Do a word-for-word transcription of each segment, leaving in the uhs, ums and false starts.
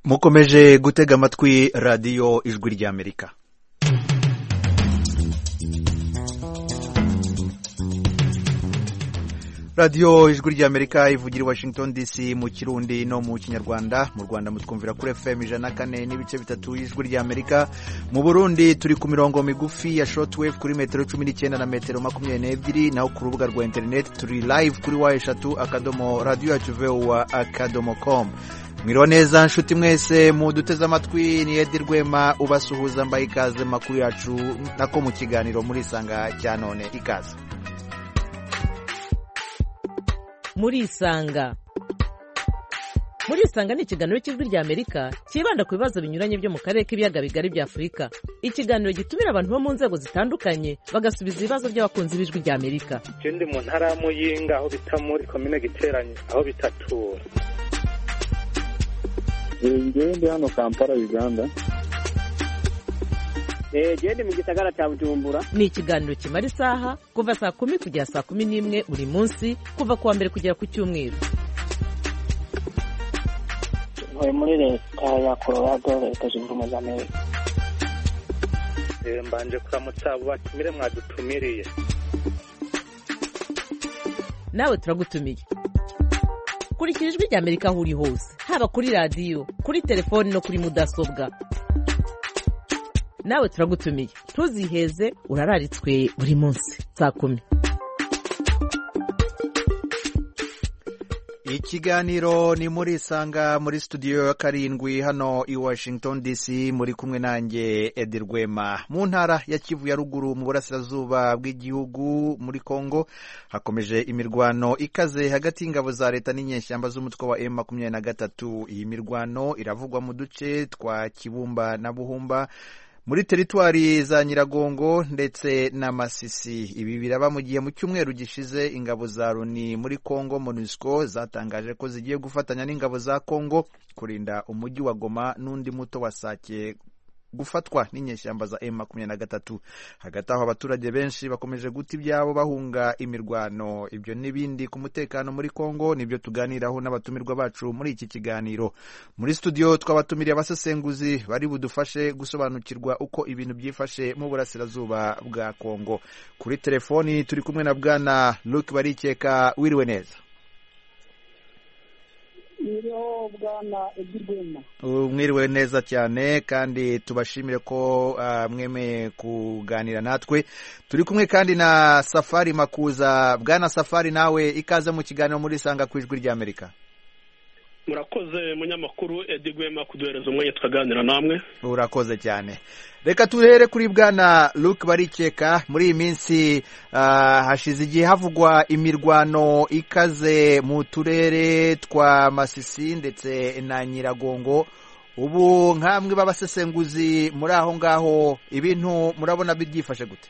mukomeje gutega amatwi radiyo ijwi ry'Amerika. radiyo ijwi ry'Amerika ivugira i Washington D C mu Kirundi no mu Kinyarwanda. Mu Rwanda mutwumvira kuri F M ijana na kane n'ibice bitatu y'ijwi ry'Amerika. Mu Burundi turi ku mirongo migufi ya shortwave kuri metero cumi n'icyenda na metero makumyabiri n'ebyiri, naho ku rubuga rwa internet turi live kuri wa eshatu akadomo radio yacu voa akadomo com. Mwiriwe neza nshuti mwese muduteze amatwi, ni Edi Rwema ubasuhuza, mbaye ikaze makuru yacu nako mu kiganiro muri Isanga cya none. Ikaze muri Isanga. Muri Isanga ni ikiganiro cy'ijwi ry'Amerika kibanda ku bibazo binyuranye byo mu karere k'ibiyaga bigari bya Afurika. Ikiganiro gitumira abantu bo mu nzego zitandukanye bagasubiza ibibazo by'abakunzi b'ijwi ry'Amerika. Ikindi mu ntara ya Muyinga aho bita muri komine Giteranye aho bitatura. Ngende hano Kampala Uganda. Eh gende mu gisagara cya Bujumbura. Ni ikiganiro kimara isaha kuva saa kumi kugera saa kumi n'imwe buri munsi kuva kuwa mbere kugera ku cyumweru. Ntuye muri leta ya Colorado, leta zunze ubumwe za Amerika. Eh mbanje kuramutsa abo batumire mwadutumiriye. Nawe turagutumiye. Kurikira ijwi ry'Amerika aho uri hose, haba kuri radiyo, kuri telefoni no kuri mudasobwa. Nawe turagutumiye, ntuziheze, urararitswe buri munsi saa kumi. Ikiganiro ni muri Isanga muri studio ya karindwi hano i Washington D C, muri kumwe nanjye Edi Rwema. Mu ntara ya Kivu ya ruguru mu burasirazuba bw'igihugu muri Kongo hakomeje imirwano ikaze hagati y'ingabo za leta n'inyeshyamba z'umutwe wa M makumyabiri na gatatu. Iyi mirwano iravugwa mu duce twa Kibumba na Buhumba muri teritwari za Nyiragongo ndetse na Masisi. Ibi biraba mu gihe mu cyumweru gishize ingabo za Loni muri Kongo MONUSCO zatangaje ko zigiye gufatanya n'ingabo za Kongo kurinda umujyi wa Goma n'undi muto wa Sake gufatwa n'inyeshyamba za M makumyabiri na gatatu. Hagati aho abaturage benshi bakomeje guta ibyabo bahunga imirwano. Ibyo n'ibindi ku mutekano muri Kongo nibyo tuganiraho n'abatumirwa bacu muri iki kiganiro. Muri studio twabatumiriye abasesenguzi bari budufashe gusobanukirwa uko ibintu byifashe mu burasirazuba bwa Kongo. Kuri telefoni turi kumwe na bwana Luke Barikeka. Wiriwe neza? Iyo bwana Edirwema. Mwiriwe neza cyane kandi tubashimire ko uh, mwemeye kuganira natwe. Turi kumwe kandi na Safari Makuza. Bwana Safari, nawe ikaze mu kiganiro muri Isanga ku ijwi ry'Amerika. Murakoze munyamakuru Edirwema kuduhereza umwanya tukaganira namwe. Urakoze cyane. Reka tuhere kuri bwana Luke Barikeka. Muri iyi minsi uh, hashize igihe havugwa imirwano ikaze mu turere twa Masisi ndetse na Nyiragongo. Ubu nkamwe b'abasesenguzi muri aho ngaho ibintu murabona byifashe gute?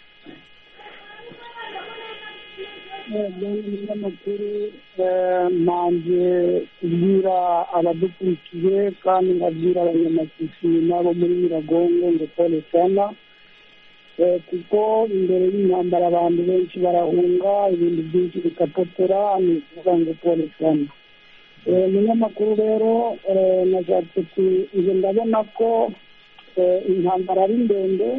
Umunyamakuru nanjye kubwira abadukurikiye kandi nkabwira abanyamasisi nabo muri Nyiragongo ngo pole sana, kuko imbere y'intambara abantu benshi barahunga, ibintu byinshi bikatotera, ni ukuvuga ngo pole sana. Umunyamakuru rero nashatse njye ndabona ko intambara ari ndende,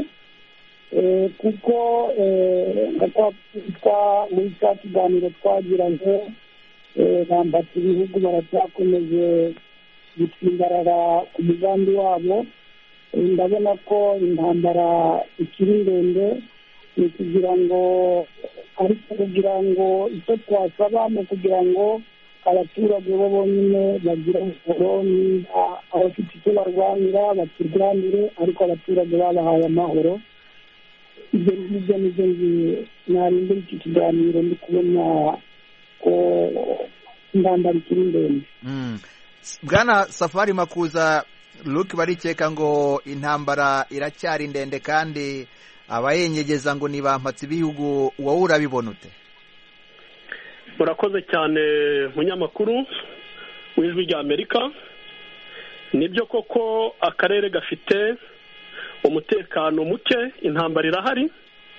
kuko ngatwa muri cya kiganiro twagiranye bambata ibihugu baracyakomeje gutsimbarara ku mugambi wabo. Ndabona ko intambara ikiri ndende, ni kugira ngo ariko kugira ngo icyo twasaba ni kugira ngo abaturage bo bonyine bagira amahoro, niba abafite icyo barwanira bakirwanire, ariko abaturage babahaye amahoro. Ibyo ngibyo nibyo narindira iki kiganiro, ndi kubona ko intambara ikiri ndende. Bwana Safari Makuza, Luke Barikeka ngo intambara iracyari ndende kandi abayenyegeza ngo ni bampatse ibihugu, wowe urabibona ute? Murakoze cyane munyamakuru w'ijwi ry'Amerika. Nibyo koko akarere gafite umutekano muke, intambara irahari.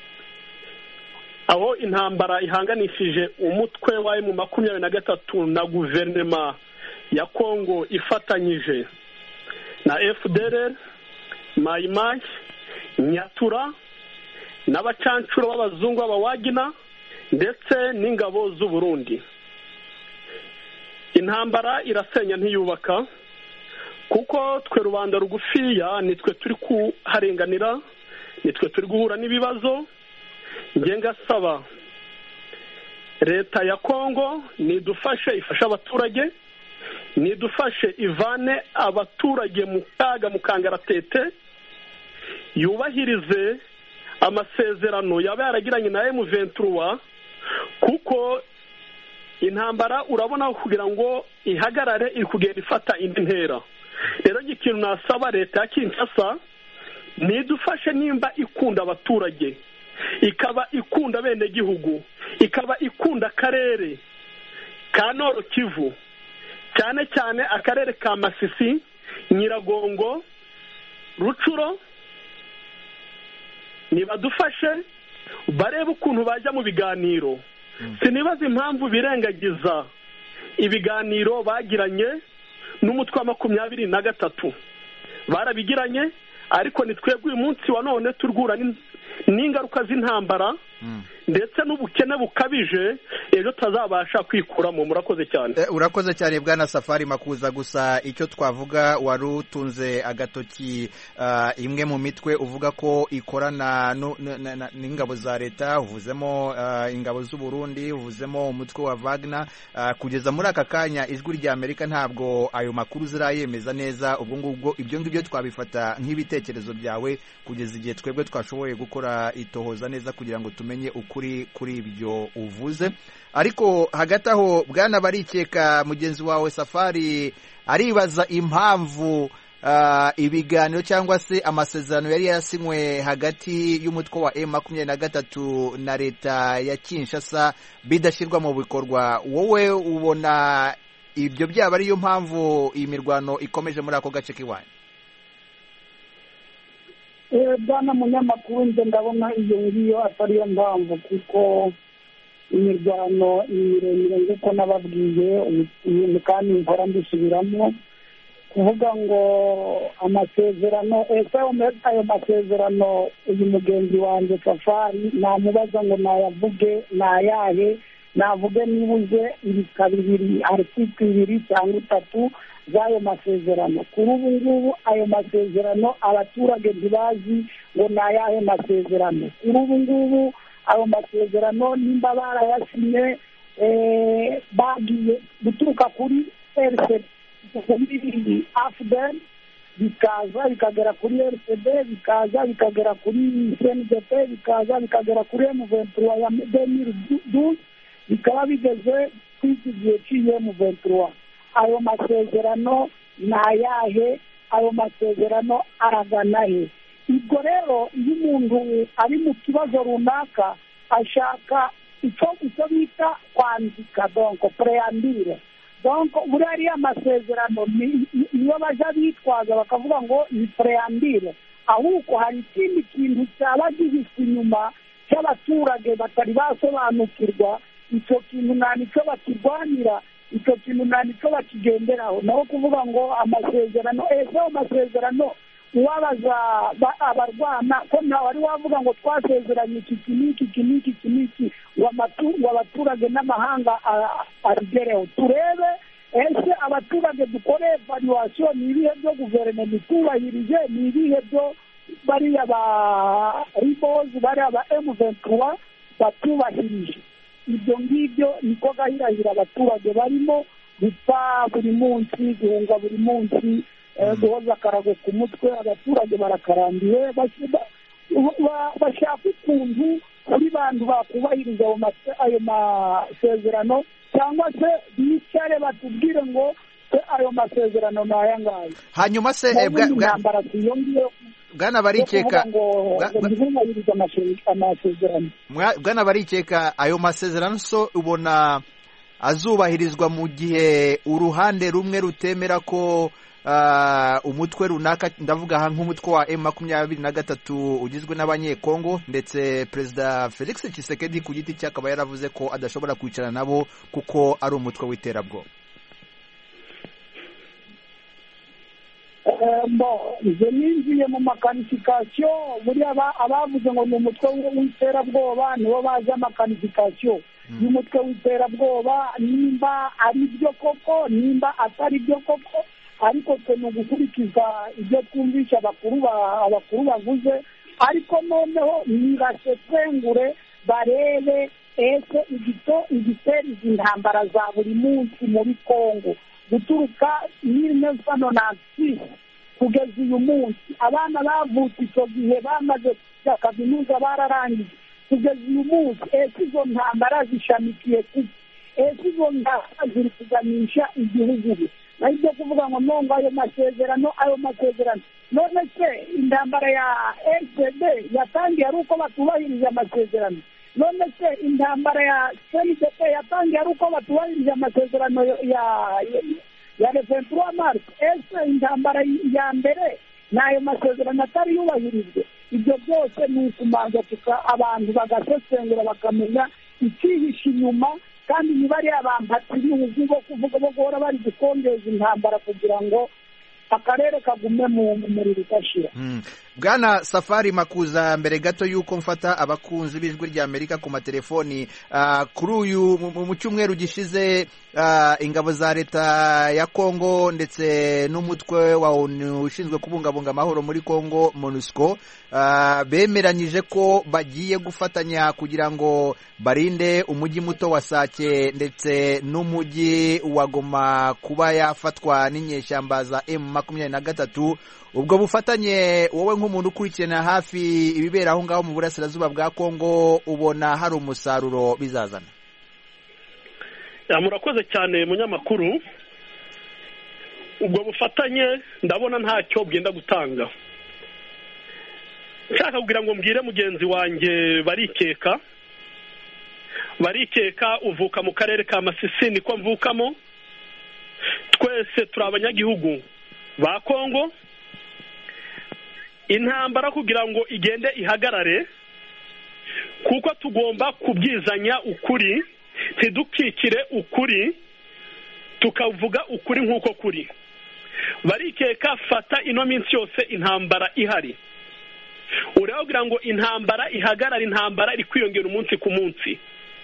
Aho intambara ihanganishije umutwe wa M makumyabiri na gatatu na guverinoma ya Kongo ifatanyije na F D L R, Mayimayi, Nyatura n'abacancuro b'abazungu b'abawagina ndetse n'ingabo z'u Burundi. Intambara irasenya ntiyubaka, kuko twe rubanda rugufiya nitwe turi kuharenganira, nitwe turi guhura n'ibibazo. Nge ngasaba leta ya Kongo nidufashe, ifashe abaturage, nidufashe ivane abaturage mu kaga mu kangaratete, yubahirize amasezerano yaba yaragiranye na M vingt-trois, kuko intambara urabona kugira ngo ihagarare iri kugenda ifata indi ntera. Rero ikintu nasaba leta ya Kinshasa nidufashe, nimba ikunda abaturage, ikaba ikunda bene gihugu, ikaba ikunda akarere ka Nord Kivu, cyane cyane akarere ka Masisi, Nyiragongo, Rucuro, nibadufashe barebe ukuntu bajya mu biganiro. Sinibaza impamvu birengagiza ibiganiro bagiranye n'umutwe wa makumyabiri na gatatu. Barabigiranye, ariko ni twebwe uyu munsi wa none turgura n'ingaruka z'intambara ndetse n'ubukene bukabije, ejo tazabasha kwikuramo. Murakoze cyane. Uh, urakoze cyane Bwana Safari Makuza. Gusa icyo twavuga, wari utunze agatoki uh, imwe mu mitwe uvuga ko ikorana n'ingabo za leta, uvuzemo uh, ingabo z'u Burundi, uvuzemo umutwe wa Wagner. Uh, kugeza muri aka kanya ijwi rya Amerika ntabwo ayo makuru zirayemeza neza. Ubwo ngubwo ibyo ngibyo twabifata nk'ibitekerezo byawe kugeza igihe twebwe twashoboye gukora itohoza neza kugira ngo tumenye ukuri kuri ibyo uvuze. Ariko hagati aho Bwana Barikeka, mugenzi wawe Safari aribaza impamvu uh, ibiganiro cyangwa se amasezerano yari yarasinywe hagati y'umutwe wa M makumyabiri na gatatu na leta ya Kinshasa bidashyirwa mu bikorwa. Wowe ubona ibyo byaba ariyo mpamvu iyi mirwano ikomeje muri ako gace k'iwanyu? Bwana munyamakuru, nje ndabona iyo ngiyo atariyo mpamvu, kuko imirwano miremire nk'uko nababwiye, kandi nkora mbisubiramo, kuvuga ngo amasezerano, ese ayo masezerano uyu mugenzi wanjye Safari namubaza ngo nayavuge nayahe, navuge nibuze ibika bibiri, article ibiri cyangwa itatu z'ayo masezerano. Kuri ubu ngubu ayo masezerano abaturage ntibazi ngo nayahe masezerano. Kuri ubu ngubu ayo masezerano nimba barayasinye bagiye guturuka kuri R C D, Afden, bikaza bikagera kuri R C D, bikaza bikagera kuri C N D P, bikaza bikagera kuri M vingt-trois ya deux mille douze, bikaba bigeze kw'iki gihe cy'iyo M vingt-trois. Ayo masezerano nayahe? Ayo masezerano aragana he? Ubwo rero iyo umuntu ari mu kibazo runaka ashaka icyo icyo bita kwandika, donc preambire, donc muri ariya masezerano niyo baja bitwaza bakavuga ngo ni preambire, ahubwo hari ikindi kintu cyaba gihise inyuma cy'abaturage batari basobanukirwa. Icyo kintu nta nicyo bakirwanira, icyo kintu nta nicyo bakigenderaho. naho kuvuga ngo amasezerano, ese amasezerano uwabaza abarwana ko nawe wari wavuga ngo twasezeranye iki kiniki kiniki kiniki ngo abaturage n'amahanga abigereho. Turebe ese abaturage dukore evaluation, ni ibihe byo guverinoma itubahirije, ni ibihe byo bariya ba ribozi, bariya ba M vingt-trois batubahirije. Ibyo ngibyo niko gahirahira abaturage barimo gupfa buri munsi, guhunga buri munsi, guhoza akarago ku mutwe. Abaturage barakarambiwe, bashaka ukuntu kuri bantu bakubahiriza ayo masezerano, cyangwa se bicare batubwire ngo ayo masezerano ni aya ngaya. Hanyuma se intambara tuyongiye Bwana Barikeka, amasezerano Bwana Barikeka, ayo masezerano so ubona azubahirizwa mu gihe uruhande rumwe rutemera ko uh, umutwe runaka, ndavuga nk'umutwe wa M makumyabiri na gatatu ugizwe n'abanyekongo, ndetse Perezida Felix Tshisekedi ku giti cye akaba yaravuze ko adashobora kwicara nabo kuko ari umutwe w'iterabwoba? ibyo ninjiye mu makanifikasiyo buriya abavuze ngo ni umutwe w'iterabwoba nibo bazi amakanifikasiyo y'umutwe w'iterabwoba, nimba ari byo koko nimba atari byo koko, ariko twe ni ugukurikiza ibyo twumvisha abakuru bavuze, ariko noneho nibasesengure barebe ese igitera izi ntambara za buri munsi muri Kongo guturuka mille neuf cent quatre-vingt-six kugeza uyu munsi. Abana bavutse icyo gihe bamaze kujya kaminuza bararangije kugeza uyu munsi. Ese izo ntambara zishamikiye kuki? Ese izo ntambara ziri kuganisha igihugu? naho ibyo kuvuga ngo nongo ayo masezerano ayo masezerano none se intambara ya R C D yatangiye ari uko batubahirije amasezerano? None se intambara ya C N D P yatangiye ari uko batubahirije amasezerano ya ya vingt-trois mars? Ese intambara ya mbere n'ayo masezerano atari yubahirijwe? Ibyo byose ni ukumanza abantu bagasesengura bakamenya ikihishe inyuma, kandi ntibari abampatiri ubu bwo kuvuga bo guhora bari gukongeza intambara kugira ngo akarere kagume mu muriro udashira. Bwana Safari Makuza, mbere gato yuko mfata abakunzi b'ijwi rya Amerika ku matelefoni, uh, kuri uyu mu cyumweru gishize uh, ingabo za leta ya Kongo ndetse n'umutwe wa ONU ushinzwe kubungabunga amahoro muri Kongo MONUSCO uh, bemeranyije ko bagiye gufatanya kugira ngo barinde umujyi muto wa Sake ndetse n'umujyi wa Goma kuba yafatwa n'inyeshyamba za M makumyabiri na gatatu. Ubwo bufatanye wowe nk'umuntu ukurikirana hafi ibibera aho ngaho mu burasirazuba bwa Kongo ubona hari umusaruro bizazana? Ya, murakoze cyane munyamakuru. Ubwo bufatanye ndabona ntacyo bwenda gutanga. Nshaka kugira ngo mbwire mugenzi wanjye barikeka barikeka uvuka mu karere ka Masisi niko mvukamo. Twese turi abanyagihugu ba Kongo. Intambara kugira ngo igende ihagarare, kuko tugomba kubyizanya ukuri, tidukikire ukuri, tukavuga ukuri nk'uko kuri. Barikeka fata ino minsi yose intambara ihari. Ureba kugira ngo intambara ihagarare, intambara iri kwiyongera umunsi ku munsi.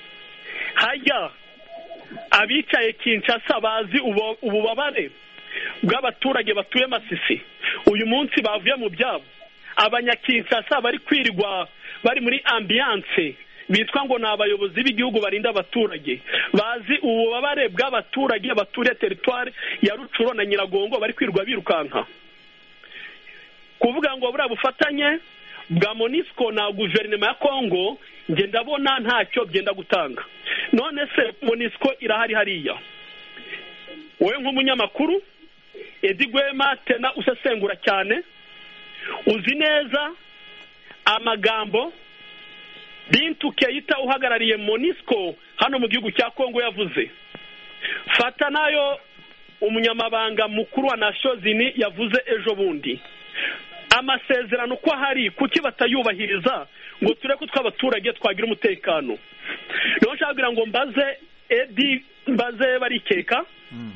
Hajya abicaye Kinshasa bazi ububabare bw'abaturage batuye Masisi. Uyu munsi bavuye mu byabo. Abanyakinshasa bari kwirirwa bari muri ambiance bitwa ngo n'abayobozi b'igihugu barinda abaturage. Bazi ububabare bw'abaturage baturiye territoire ya Rucuro na Nyiragongo bari kwirirwa birukanka. Kuvuga ngo bura bufatanye bwa MONUSCO na guverinoma ya Kongo nge ndabona ntacyo byenda gutanga. None se MONUSCO irahari hariya. Wowe nk'umunyamakuru Edi Gwema tena usesengura cyane, uzi neza amagambo Bintu Keita uhagarariye MONUSCO hano mu gihugu cya Kongo yavuze. Fata nayo umunyamabanga mukuru wa Nations Unies yavuze ejo bundi. Amasezerano ko hari kuki batayubahiriza ngo tureko tw'abaturage twagira umutekano? Niho nshaka ngo mbaze Edi mbaze barikeka. Mm.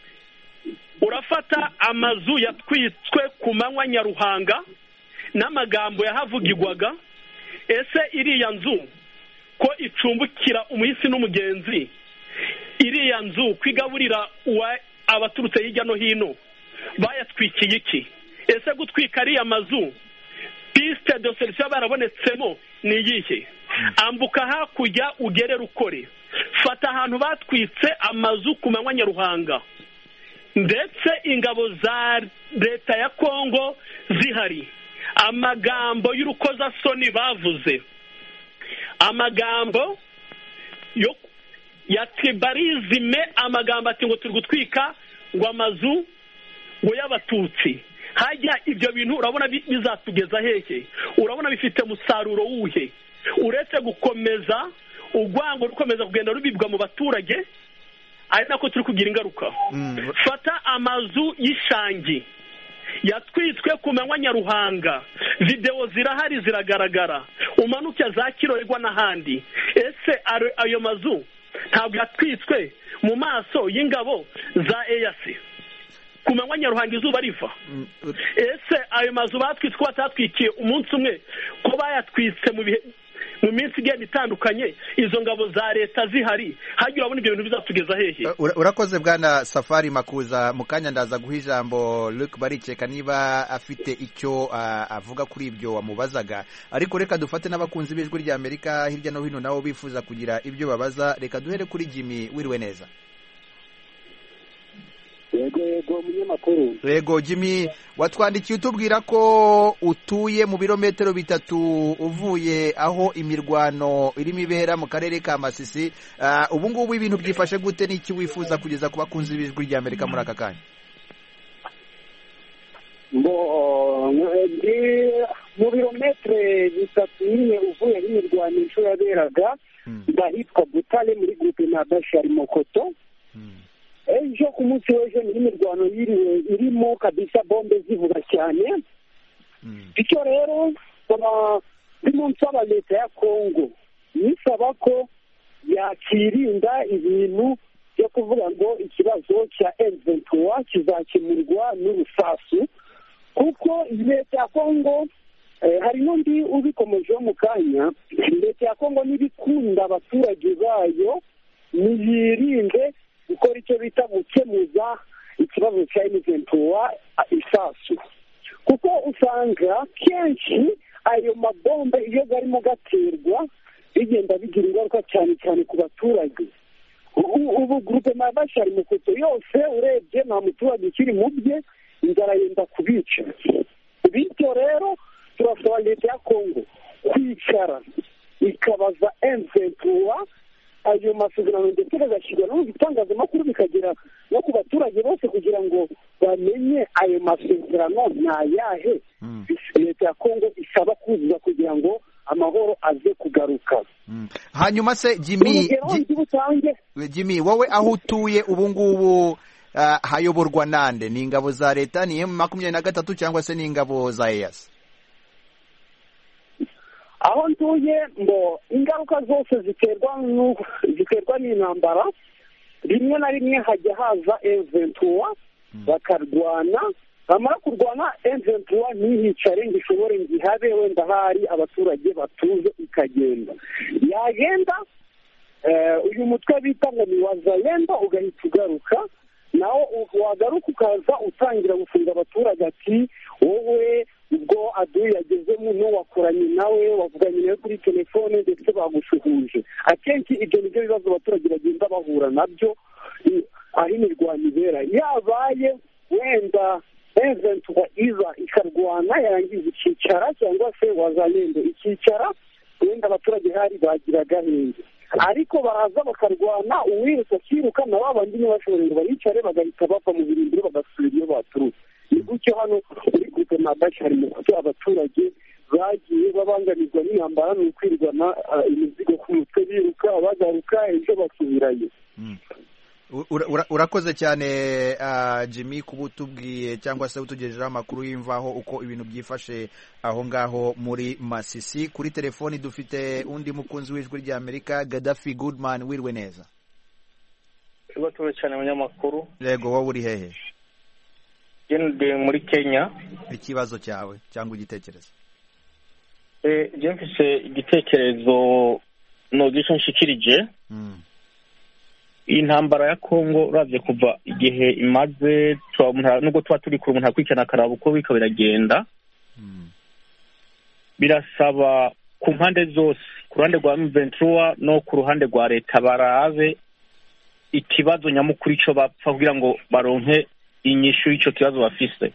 Urafata amazu yatwitswe ku manywa Nyaruhanga n'amagambo yahavugirwaga. Ese iriya nzu ko icumbukira umuhisi n'umugenzi, iriya nzu kwigaburira uwa abaturutse hirya no hino bayatwikiye iki? Ese gutwika ariya mazu piste de solution barabonetsemo ni yihe? Ambuka hakujya ugere Rukore, fata ahantu batwitse amazu ku manywa Nyaruhanga ndetse ingabo za leta ya Kongo zihari. Amagambo y'urukoza soni bavuze, amagambo yo ya tribalisme, amagambo ati ngo turi gutwika ngo amazu ngo y'abatutsi. Hajya ibyo bintu urabona bizatugeza hehe? Urabona bifite musaruro wuhe? Uretse gukomeza ugwango rukomeza kugenda rubibwa mu baturage, ari nako turi kugira ingaruka. Mm. Fata amazu y'ishangi yatwitswe ku manywa Nyaruhanga, video zirahari ziragaragara, umanuke za Kirorerwa n'ahandi. Ese ayo mazu ntabwo yatwitswe mu maso y'ingabo za E A C? ku manywa nyaruhanga izuba riva. Ese ayo mazu batwitse ko batatwikiye umunsi umwe ko bayatwitse mu bihe mu minsi igenda itandukanye, izo ngabo za leta zihari, hagira abona ibyo bintu bizatugeza hehe? Urakoze bwana Safari Makuza. Mu kanya ndaza guha ijambo Luc Bariceka niba afite icyo uh, avuga kuri ibyo wamubazaga, ariko reka dufate n'abakunzi b'ijwi rya Amerika hirya no hino nabo bifuza kugira ibyo babaza. Reka duhere kuri Jimmy. Wiriwe neza? Yego yego munyamakuru. Yego Jimmy, watwandikiye utubwira ko utuye mu birometero bitatu uvuye aho imirwano irimo ibera mu karere ka Masisi. Uh, ubu ngubu ibintu byifashe gute, n'iki wifuza kugeza ku bakunzi b'ijwi rya Amerika muri aka kanya? Mbo mu birometero bitatu nyine uvuye aho imirwanisho yaberaga ndahitwa Butale muri groupe na Bashari Mokoto. Ejo ku munsi w'ejo ni imirwano yiriwe irimo kabisa bombe zivuga cyane. Bityo rero ndimo nsaba leta ya Kongo nisaba ko yakirinda ibintu byo kuvuga ngo ikibazo cya M vingt-trois kizakemurwa n'urusasu, kuko leta ya Kongo hari n'undi ubikomeje mu kanya. Leta ya Kongo n'ibikunda abaturage bayo niyirinde gukora icyo bita gukemuza ikibazo cya M vingt-trois isasu, kuko usanga kenshi ayo mabombe iyo garimo gaterwa bigenda bigira ingaruka cyane cyane ku baturage. Ubu groupe na Bashari Mokoto yose urebye nta muturage ukiri mu bye, inzara yenda kubica. Bityo rero turasaba leta ya Kongo kwicara ikabaza M vingt-trois ayo masezerano ndetse bagashyirwa no mu bitangazamakuru bikagera no ku baturage bose kugira ngo bamenye ayo masezerano ni ayahe. Mm. Leta ya Kongo isaba kuzuza kugira ngo amahoro aze kugaruka. Mm. Hanyuma se Jimmy, Jimmy wowe aho utuye ubu ngubu uh, hayoborwa nande? Ni ingabo za leta, ni M makumyabiri na gatatu cyangwa se ni ingabo za E A C? Aho ntuye ngo ingaruka zose ziterwa ziterwa n'intambara. Rimwe na rimwe hajya haza M vingt-trois bakarwana, bamara kurwana M vingt-trois ntihicare ngo ishobore ngo ihabe wenda hari abaturage batuze ikagenda. Yagenda uyu mutwe bita ngo ni wazalendo ugahita ugaruka, nawo wagaruka ukaza utangira gufunga abaturage ati wowe ubwo aduye yagezemo n'uwakoranye nawe wavuganye nawe kuri telefone ndetse bagushuhuje. Akenshi ibyo nibyo bibazo abaturage bagenda bahura nabyo aho imirwano ibera. Yabaye wenda M vingt-trois iza ikarwana yarangiza ikicara, cyangwa se wazalendo ikicara, wenda abaturage hari bagira gahenge, ariko baraza bakarwana uwiruka akiruka na babandi ntibashobore ngo baricare bagahita bava mu birindiro bagasubira iyo baturutse. Ni gutyo hano uri groupe na Bashari Mokoto abaturage bagiye babangamirwa n'intambara, ni ukwirwana imizigo ku mutwe biruka bagaruka ejo basubirayo. Mm. Urakoze cyane uh, Jimmy kuba utubwiye cyangwa se utugejejeho amakuru y'imvaho uko ibintu byifashe aho ngaho muri Masisi. Kuri telefoni dufite undi mukunzi w'ijwi rya Amerika, Gaddafi Goodman. Wiriwe neza? Tubatuje cyane abanyamakuru. Yego, wowe uri hehe? Ndi muri Kenya. Ikibazo cyawe cyangwa igitekerezo? Eh, je mfise igitekerezo no gisho nshikirije. Mm. Intambara ya Kongo uravye kuva igihe imaze nubwo tuba turi kuri umuntu akwikana karabo uko bika biragenda. Mm. Birasaba ku mpande zose, ku ruhande rwa M vingt-trois no ku ruhande rwa leta barabe ikibazo nyamukuru ico bapfa kugira ngo baronke inyishu y'ico kibazo bafise.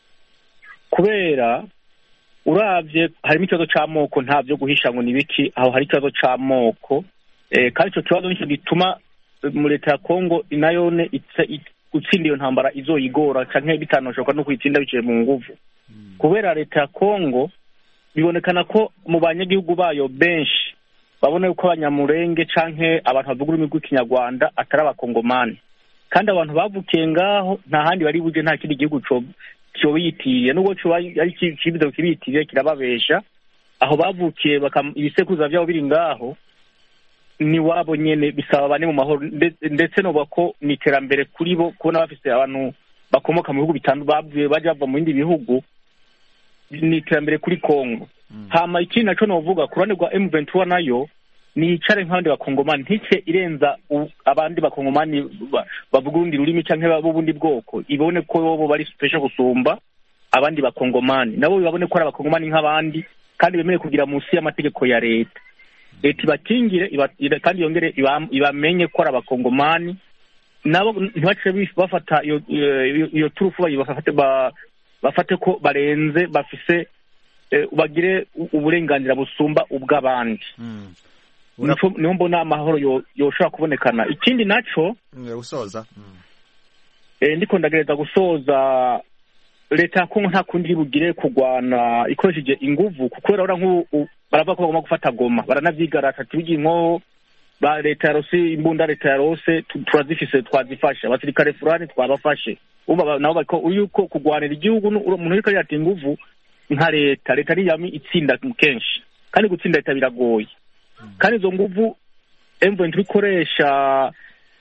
Kubera uravye harimo ikibazo c'amoko, nta byo guhisha ngo nibiki, aho hari ikibazo c'amoko. Eh, kandi ico kibazo nico gituma mu leta ya Kongo inayone gutsinda iyo ntambara izoyigora canke bitanoshoka no kwitsinda biciye mu nguvu. Mm. Kubera leta ya Kongo bibonekana ko mu banyagihugu bayo benshi babona yuko abanyamurenge canke abantu bavuga ururimi rw'ikinyarwanda atari abakongomani, kandi abantu bavukiye ngaho nta handi bari buje, nta kindi gihugu co cyo biyitiriye, nubwo cyo ari kibizo kibitiriye kirababesha. Aho bavukiye ibisekuruza byabo biri ngaho ni wabo nyene, bisaba bane mu mahoro, ndetse no bako ni terambere kuri bo kubona bafise abantu bakomoka mu bihugu bitandukanye baje bava mu bindi bihugu ni iterambere kuri Kongo. Hama ikindi naco novuga ku ruhande rwa M twenty-one nayo ni icare nk'abandi bakongomani ntice irenza abandi bakongomani bavuga urundi rurimi canke b'ubundi bwoko, ibone ko bo bari special gusumba abandi bakongomani, nabo babone ko ari abakongomani nk'abandi kandi bemeye kugira munsi y'amategeko ya leta. Leta ibakingire kandi yongere ibamenye ko ari abakongomani, nabo ntibace bafata iyo iyo turufu bafate bafate ko barenze bafise bagire uburenganzira busumba ubw'abandi. Niyo mbona amahoro yoshobora kubonekana. Ikindi naco usoza ndiko ndagereza gusoza, leta ya Kongo nta kundi bugire kugwana ikoresheje inguvu, kuko rero nk'ubu baravuga ko bagomba gufata Goma, baranavyigarata tugiye nko ba leta ya Rose imbunda leta ya Rose turazifise twazifasha, abasirikare fulani twabafashe, uba nabo bako uyuko kugwanira igihugu umuntu ariko yati inguvu nka leta leta ni yami itsinda kenshi, kandi gutsinda leta biragoye. Kandi izo nguvu M twenty-three ikoresha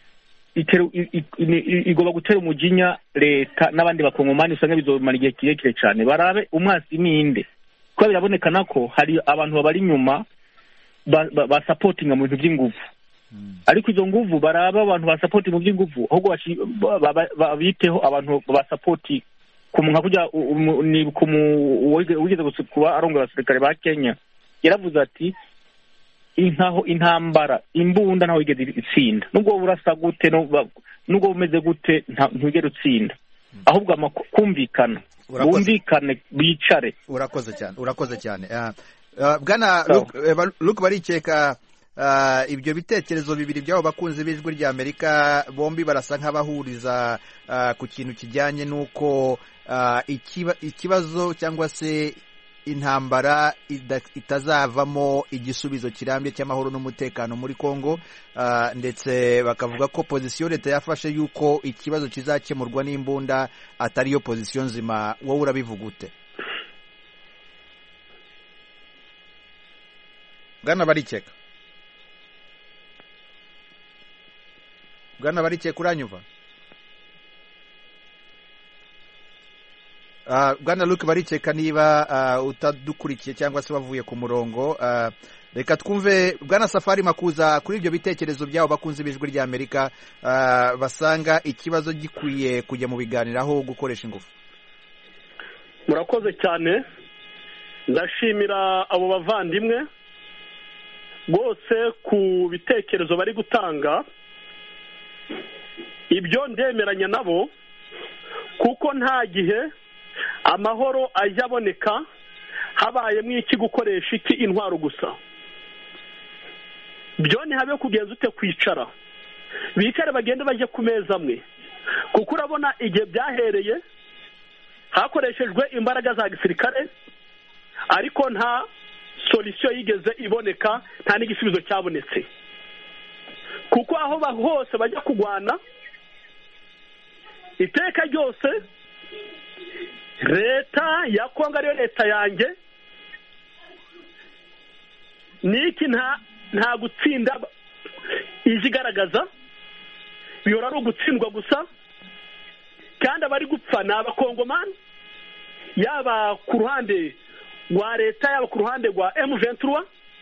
igomba gutera umujinya leta n'abandi bakongomani, usanga bizomara igihe kirekire cyane. Barabe umwasi ninde, kuko birabonekana ko hari abantu babari inyuma ba supporting mu bintu by'inguvu, ariko izo nguvu baraba abantu ba supporting mu by'inguvu ahubwo babiteho abantu ba supporting kumunka kujya ni wigeze gusukura arongo abasirikare ba Kenya yaravuze ati intaho intambara imbunda ntaho igeze itsinda, nubwo burasa gute nubwo bumeze gute ntugere utsinda, ahubwo amakumvikana bumvikane bicare. Urakoze cyane urakoze cyane bwana Luke Barikeka. Ibyo bitekerezo bibiri by'abo bakunzi b'ijwi rya Amerika bombi barasa nk'abahuriza ku kintu kijyanye n'uko ikibazo cyangwa se intambara itazavamo igisubizo kirambye cy'amahoro n'umutekano muri Kongo, ndetse bakavuga ko pozisiyo leta yafashe yuko ikibazo kizakemurwa n'imbunda atari yo pozisiyo nzima. Wowe urabivuga ute bwana Barikeka? Bwana Barikeka uranyumva? Uh, Bwana Luke Barikeka niba uh, utadukurikiye cyangwa se wavuye ku murongo, uh, reka twumve Bwana Safari Makuza kuri ibyo bitekerezo byabo bakunze bijwi rya Amerika, uh, basanga ikibazo gikwiye kujya mu biganiraho gukoresha ingufu. Murakoze cyane, ndashimira abo bavandimwe bose ku bitekerezo bari gutanga. Ibyo ndemeranya nabo, kuko nta gihe amahoro ajya aboneka habayemo iki gukoresha iki intwaro gusa. Byo ni habe kugenza ute kwicara bikare bagende baje ku meza amwe, kuko urabona igihe byahereye hakoreshejwe imbaraga za gisirikare, ariko nta solution yigeze iboneka, nta n'igisubizo cyabonetse, kuko aho hose bajya kugwana iteka ryose leta ya Kongo ariyo leta yanjye niki nta nta gutsinda izigaragaza, bihora ari ugutsindwa gusa, kandi abari gupfa ni abakongomani, yaba ku ruhande rwa leta yaba ku ruhande rwa M twenty-three.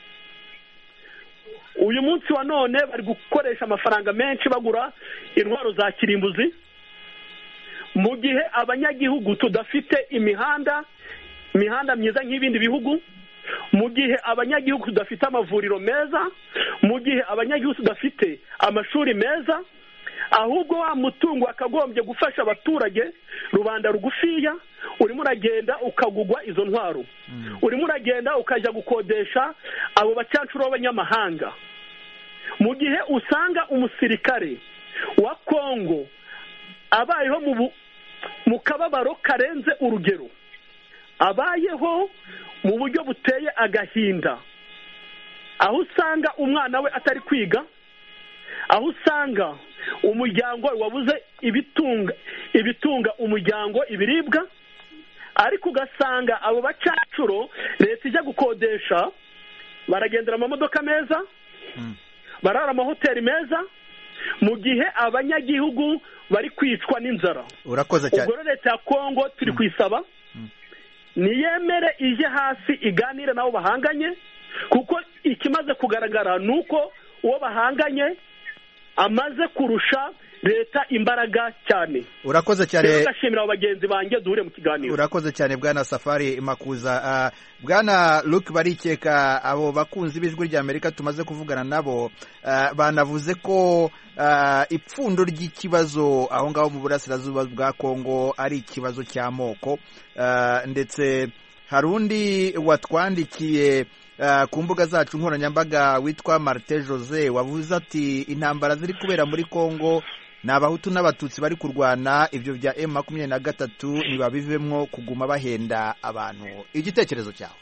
Uyu munsi wa none bari gukoresha amafaranga menshi bagura intwaro za kirimbuzi, mu gihe abanyagihugu tudafite imihanda imihanda myiza nk'ibindi bihugu, mu gihe abanyagihugu tudafite amavuriro meza, mu gihe abanyagihugu tudafite amashuri meza, ahubwo wa mutungo akagombye gufasha abaturage rubanda rugufiya, urimo uragenda ukagugwa izo ntwaro, urimo uragenda ukajya gukodesha abo bacyancuro b'abanyamahanga, mu gihe usanga umusirikare wa Kongo abayeho mu mu kababaro karenze urugero, abayeho mu buryo buteye agahinda, aho usanga umwana we atari kwiga, aho usanga umuryango wabuze ibitunga ibitunga umuryango ibiribwa, ariko ugasanga abo bacacuro leta ijya gukodesha baragendera amamodoka meza, barara amahoteli meza, mu gihe abanyagihugu bari kwicwa n'inzara. Urakoze cyane. Ubwo leta ya Kongo turi kwisaba niyemere ije hasi iganire nabo bahanganye, kuko ikimaze kugaragara nuko uwo bahanganye amaze kurusha leta imbaraga cyane. Urakoze cyane. Ndashimira abo bagenzi banjye duhure mu kiganiro. Urakoze cyane bwana Safari Makuza. Uh, bwana Luke Barikeka, abo bakunzi b'ijwi rya Amerika tumaze kuvugana nabo uh, banavuze ko uh, ipfundo ry'ikibazo aho ngaho mu burasirazuba bwa Kongo ari ikibazo cy'amoko, uh, ndetse hari undi watwandikiye Uh, ku mbuga zacu nkoranyambaga witwa Martin Jose wavuze ati intambara ziri kubera muri Kongo ni abahutu n'abatutsi bari kurwana, ibyo bya M makumyabiri na gatatu ntibabivemwo kuguma bahenda abantu. Igitekerezo cyawe?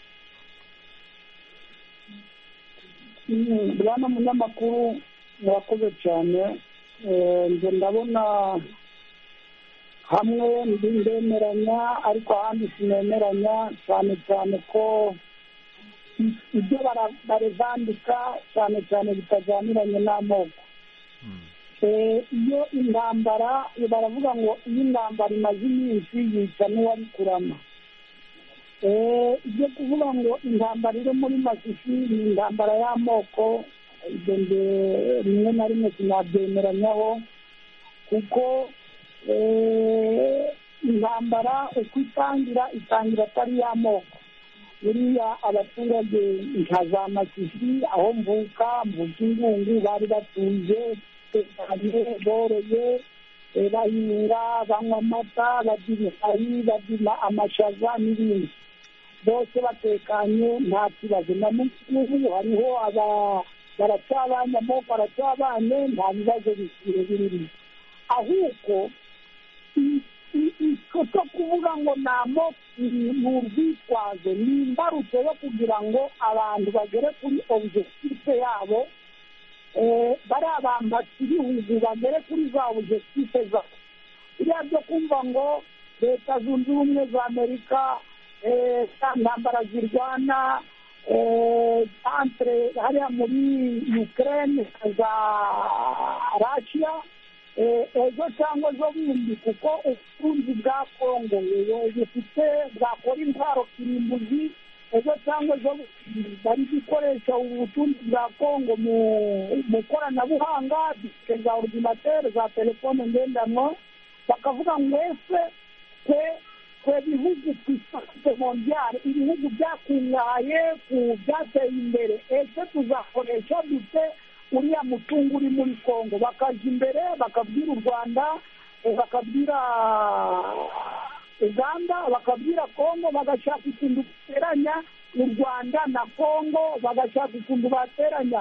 Bwana munyamakuru murakoze cyane. Nje ndabona hamwe ndemeranya ariko ahandi sinemeranya, cyane cyane ko ibyo barevandika cyane cyane bitajyaniranye n'amoko. Iyo intambara baravuga ngo iyo intambara imaze iminsi yica n'uwabikurama. Ibyo kuvuga ngo intambara iri muri Masisi ni intambara y'amoko, ibyo rimwe na rimwe sinabyemeranyaho, kuko intambara uko itangira itangira atari y'amoko. Buriya abaturage nka za Masisi aho mvuka mvuka Ingungu bari batuje tekanye boroye, bahinga banywa amata bagira ibihari bagira amashaza n'ibindi, bose batekanye nta kibazo. na n'ubu hariho aba baracyabanye amoko baracyabanye nta bibazo birimo, ahubwo icyo kuvuga ngo ni amoko ni urwitwazo, ni imbarutso yo kugira ngo abantu bagere kuri objectif yabo, bari abambatsi b'ibihugu bagere kuri za objectif zabo. Biriya byo kumva ngo leta zunze ubumwe za Amerika ntambara zirwana entre hariya muri Ukraine za Russia ejo cyangwa zo bindi, kuko ubutunzi bwa Kongo bufite bwakora intwaro kirimbuzi, ejo cyangwa zo bari gukoresha ubutunzi bwa Kongo mu koranabuhanga za ordinateur za telefone ngendanwa, bakavuga ngo ese twe twe bihugu ku isoko mondiale, ibihugu byakungahaye ku byateye imbere, ese tuzakoresha dute uriya mutungo uri muri Kongo? Bakaja imbere bakabwira u Rwanda, bakabwira Uganda, bakabwira Kongo, bagashaka ikintu bateranya u Rwanda na Kongo, bagashaka ikintu bateranya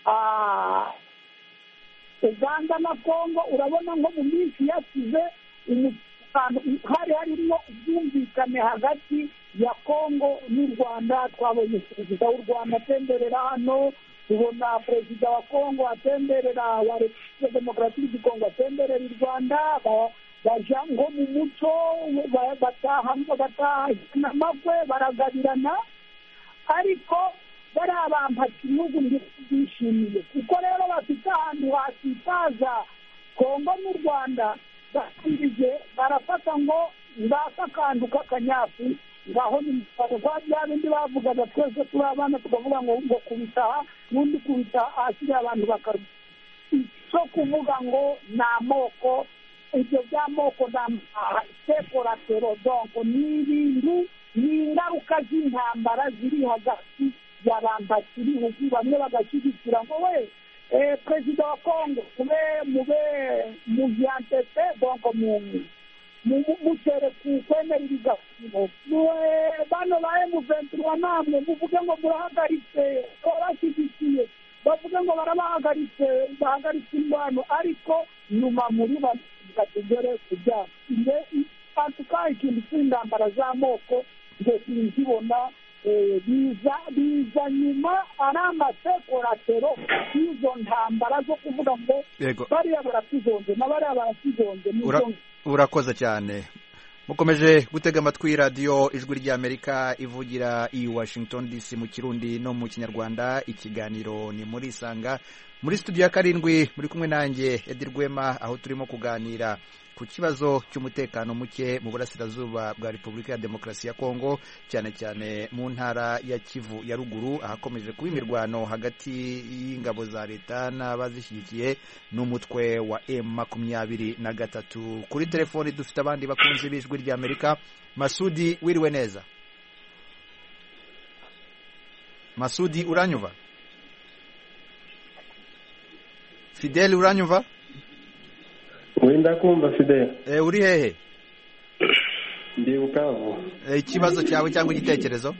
Uganda na Kongo. Urabona nko mu minsi yasize hari harimo ubwumvikane hagati ya Kongo n'u Rwanda. Twabonye perezida w'u Rwanda atemberera hano, tubona perezida wa Kongo atemberera wa Repubulika Demokarasi du Kongo atemberera u Rwanda, baja ngo mu muco bataha batahana amakwe baragabirana, ariko bari abampatse ibihugu bishimiye, kuko rero bafite ahantu hasitaza Kongo n'u Rwanda basirije barafata ngo ngaka akantu k'akanyafu ngaho ni kwa bya bindi bavugaga twese turi abana tukavuga ngo ngo kubitaha n'undi kubitaha ashyira abantu bakaru so kuvuga ngo ni amoko, ibyo by'amoko sekoratero donko ni ibintu ni ingaruka z'intambara ziri hagati y'abantu b'ibihugu, bamwe bagashyigikira ngo we perezida wa Kongo mube mube mujyantete donko mu mutere kukwemera ibiganiro bano ba M vingt-trois namwe muvuge ngo murahagaritse barashyigikiye, bavuge ngo barabahagaritse bahagaritse indwano, ariko nyuma muri batugere kujya atuka ikintu cy'intambara z'amoko ngo zibona biza biza nyuma ari amasekoratero y'izo ntambara zo kuvuga ngo bariya baratizonze na bariya baratizonze. Urakoze cyane mukomeje gutega amatwi radiyo ijwi ry'Amerika ivugira i Washington D C mu Kirundi no mu Kinyarwanda. Ikiganiro ni muri Isanga, muri studio ya karindwi muri kumwe nanjye Edi Rwema, aho turimo kuganira ku kibazo cy'umutekano muke mu burasirazuba bwa Repubulika ya Demokarasi ya Kongo, cyane cyane mu ntara ya Kivu ya ruguru, ahakomeje kuba imirwano hagati y'ingabo za leta n'abazishyigikiye n'umutwe wa M makumyabiri na gatatu. Kuri telefoni dufite abandi bakunzi b'ijwi ry'Amerika. Masudi, wiriwe neza? Masudi, uranyumva? Fidel, uranyumva? Wenda kumva Fidel. Eh, uri hehe? Ndi Bukavu. Eh, ikibazo cyawe cyangwa igitekerezo?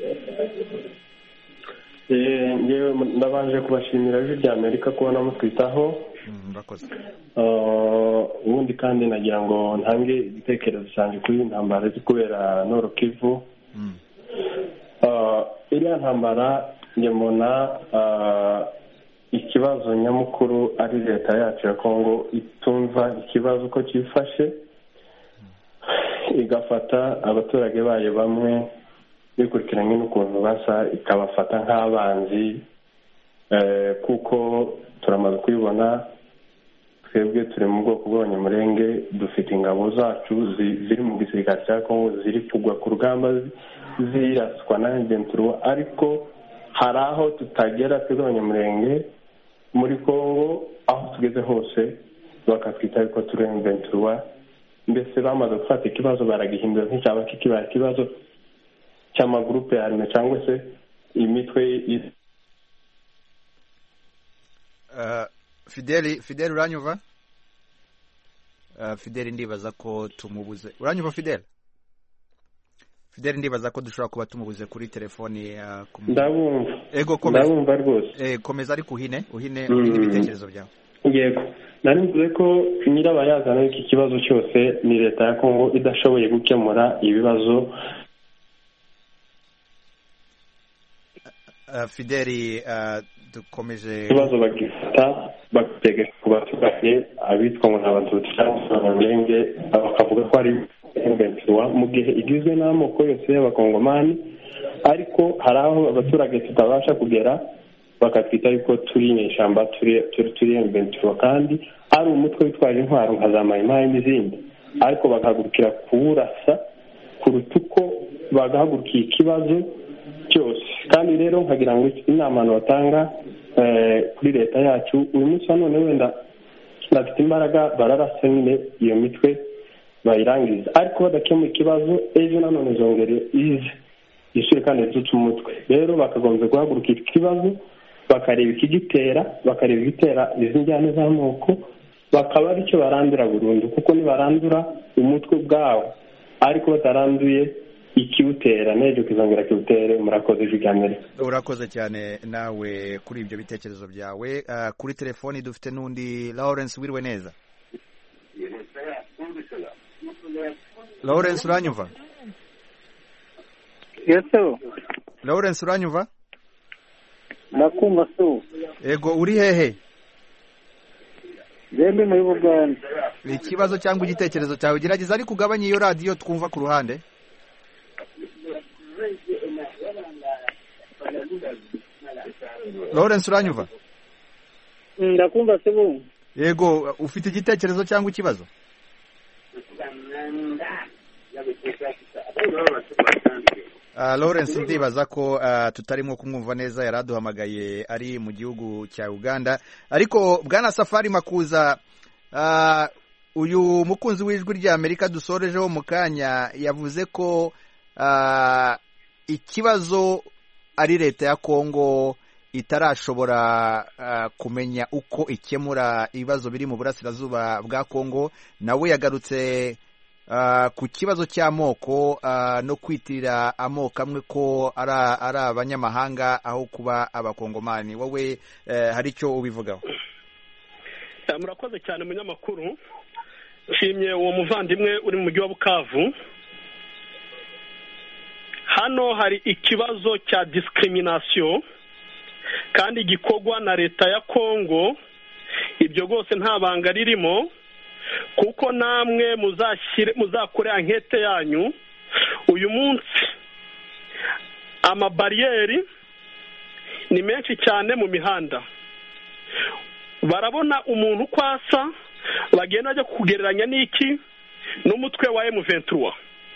Eh, ngewe ndabanje kubashimira ijwi ry'Amerika kubona mutwitaho. Murakoze. Uh, ubundi kandi nagira ngo ntange igitekerezo cyane kuri intambara iri kubera Nord Kivu. Mm. Uh, iriya ntambara nyemona uh, ikibazo nyamukuru ari leta yacu ya Kongo itumva ikibazo ko cyifashe, igafata abaturage bayo bamwe bikurikiranye n'ukuntu basa ikabafata nk'abanzi, eh, kuko turamaze kubibona. Twebwe turi mu bwoko bw'abanyamurenge, dufite ingabo zacu ziri mu gisirikare cya Kongo ziri kugwa ku rugamba ziraswa na M vingt-trois, ariko hari aho tutagera twebwe abanyamurenge muri Kongo, aho tugeze hose bakatwita yuko turi M vingt-trois. Mbese bamaze gufata ikibazo baragihindura nk'icyaba kikibaye ikibazo cy'amagurupe arme cyangwa se imitwe. Uh, Fideli, Fidel uranyumva? Uh, Fidel ndibaza ko tumubuze. Uranyumva Fidel? Fidel ndibaza ko dushobora kuba tumubuze kuri telefoni. Uh, kumu... Ndabumva. Ego komeza. Ndabumva rwose. Eh, komeza ariko uhine, uhine mm. uhine ibitekerezo byawe. Yego. Nari mvuze ko nyirabayazana iki kibazo cyose ni leta ya Kongo idashoboye gukemura ibibazo. Uh, Fideli, uh, dukomeje ibibazo bagifata bategeka ku baturage abitwa ngo n'abatutsi cyangwa abanyamurenge, bakavuga ko ari M vingt-trois mu gihe igizwe n'amoko yose y'abakongomani, ariko hari aho abaturage tutabasha kugera bakatwita yuko turi inyeshyamba, turi turi M vingt-trois, kandi ari umutwe witwaje intwaro nka za mayimayi n'izindi, ariko bagahagurukira kuwurasa kuruta uko bagahagurukiye ikibazo cyose. Kandi rero nkagira ngo inama batanga kuri leta yacu uyu munsi none wenda bafite imbaraga bararasa nyine iyo mitwe bayirangiza, ariko badakemura ikibazo ejo nanone zongere ize isure kandi zitse umutwe. Rero bakagombye guhagurukira ikibazo bakareba ikigitera, bakareba igitera izi njyane z'amoko, bakaba aricyo barandura burundu, kuko nibarandura umutwe bwawo ariko bataranduye ikiwutera n'ejo kizongera kiwutere. Murakoze ijwi ry'Amerika. Urakoze cyane nawe kuri ibyo bitekerezo byawe. Uh, kuri telefoni dufite n'undi Lawrence, wiriwe neza? Lawrence, uranyumva? Yes sir. Lawrence, uranyumva? Ndakumva so. Ego, uri hehe? Zembe muri Buganda. Ikibazo cyangwa igitekerezo cyawe gerageza ari kugabanya iyo radio twumva ku ruhande. Lawrence, uranyumva? Ndakumva sebo. Yego, ufite igitekerezo cyangwa ikibazo? Uh, Lawrence ndibaza ko uh, tutarimo kumwumva neza, yaraduhamagaye ari mu gihugu cya Uganda. Ariko bwana Safari Makuza, uh, uyu mukunzi w'ijwi ry'Amerika dusorejeho mu kanya yavuze ko uh, ikibazo ari leta ya Kongo itarashobora uh, kumenya uko ikemura ibibazo biri mu burasirazuba bwa Kongo. Nawe yagarutse uh, ku kibazo cy'amoko uh, no kwitirira amoko amwe ko ari ari abanyamahanga aho kuba abakongomani. Wowe uh, hari icyo ubivugaho? Murakoze cyane munyamakuru. Nshimye uwo muvandimwe uri mu mujyi wa Bukavu. Hano hari ikibazo cya discrimination kandi gikogwa na leta ya Kongo. Ibyo gose nta banga ririmo, kuko namwe muzashyire muzakore ankete yanyu. Uyu munsi amabariyeri ni menshi cyane mu mihanda, barabona umuntu uko asa bagenda bajya kugereranya n'iki n'umutwe wa emu ventura.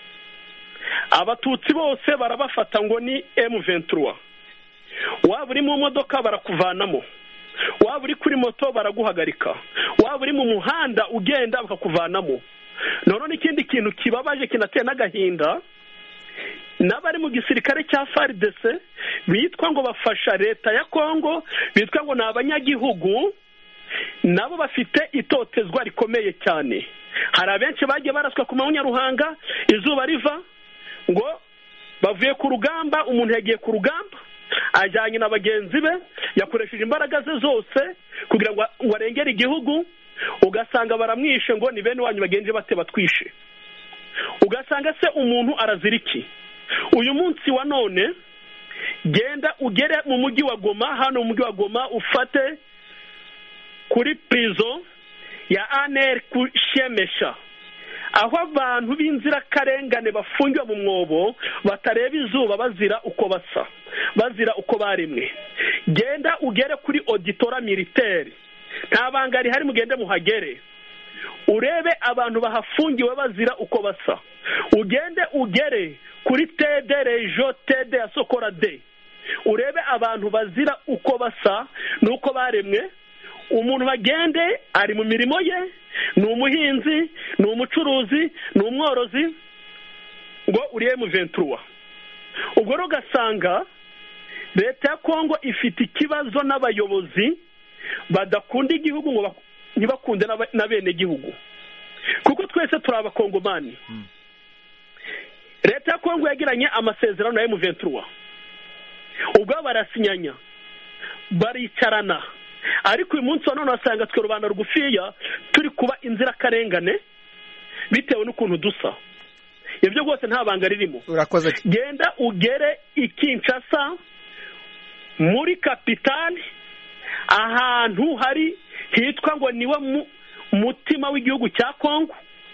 Abatutsi bose barabafata ngo ni emu ventura. Waba uri mu modoka barakuvanamo, waba uri kuri moto baraguhagarika, waba uri mu muhanda ugenda bakakuvanamo. None n'ikindi kintu kibabaje kinateye n'agahinda, n'abari mu gisirikare cya F A R D C bitwa ngo bafasha leta ya Kongo, bitwa ngo ni abanyagihugu, nabo bafite itotezwa rikomeye cyane. Hari abenshi bagiye baraswa ku manywa Ruhanga izuba riva, ngo bavuye ku rugamba, umuntu yagiye ku rugamba ajyanye na bagenzi be, yakoresheje imbaraga ze zose kugira ngo warengere igihugu, ugasanga baramwishe ngo ni bene wanyu bagenje bate batwishe. Ugasanga se umuntu araziriki. Uyu munsi wa none genda ugere mu mujyi wa Goma, hano mu mujyi wa Goma ufate kuri prison ya Aner ku Shemesha, aho abantu b'inzira karengane bafungiwe mu mwobo batareba izuba, bazira uko basa, bazira uko baremwe. Genda ugere kuri auditora militaire, nta banga rihari, mugende muhagere urebe abantu bahafungiwe bazira uko basa. Ugende ugere kuri tede rejo, tede ya Sokora de, urebe abantu bazira uko basa nuko baremwe. Umuntu bagende ari mu mirimo ye, ni umuhinzi, ni umucuruzi, ni umworozi, ngo uri emu ventura. Ubwo rero ugasanga leta ya Kongo ifite ikibazo n'abayobozi badakunda igihugu ngo ntibakunde na bene gihugu, kuko twese turi abakongomani. hmm. Leta ya Kongo yagiranye amasezerano na emu ventura, ubwo barasinyanya baricarana, ariko uyu munsi wa none wasanga twe rubanda rugufiya turi kuba inzira karengane bitewe n'ukuntu dusa. Ibyo rwose nta banga ririmo. Urakoze. Genda ugere i Kinshasa muri kapitali, ahantu hari hitwa ngo niwe mu mutima w'igihugu cya Kongo.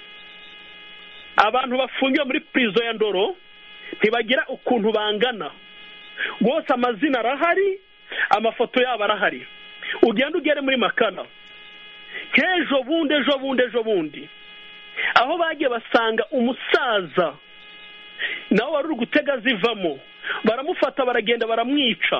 Abantu bafungiwe muri prison ya Ndoro ntibagira ukuntu bangana, rwose amazina arahari, amafoto yabo arahari. Ugenda ugere muri Makana, hejo bundi ejo bundi ejo bundi, aho bagiye basanga umusaza nawe wari uri gutega zivamo, baramufata baragenda baramwica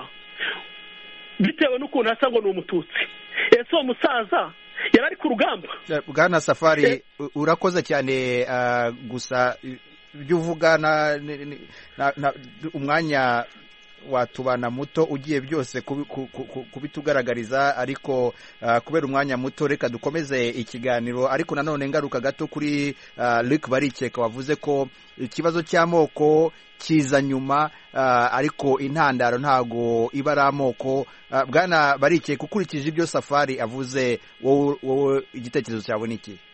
bitewe n'ukuntu asa ngo ni umututsi. Ese uwo musaza yari ari ku rugamba? Bwana Safari, eh, urakoze cyane. Uh, gusa ibyo uvuga na, na, na umwanya watubana muto ugiye byose kubitugaragariza, ariko uh, kubera umwanya muto reka dukomeze ikiganiro. Ariko nanone ngaruka gato kuri uh, Luc Barikeka wavuze ko ikibazo cy'amoko kiza nyuma, uh, ariko intandaro ntago iba ari amoko. Uh, Bwana Barikeka, ukurikije ibyo Safari avuze, wowe wowe igitekerezo cyawe ni iki?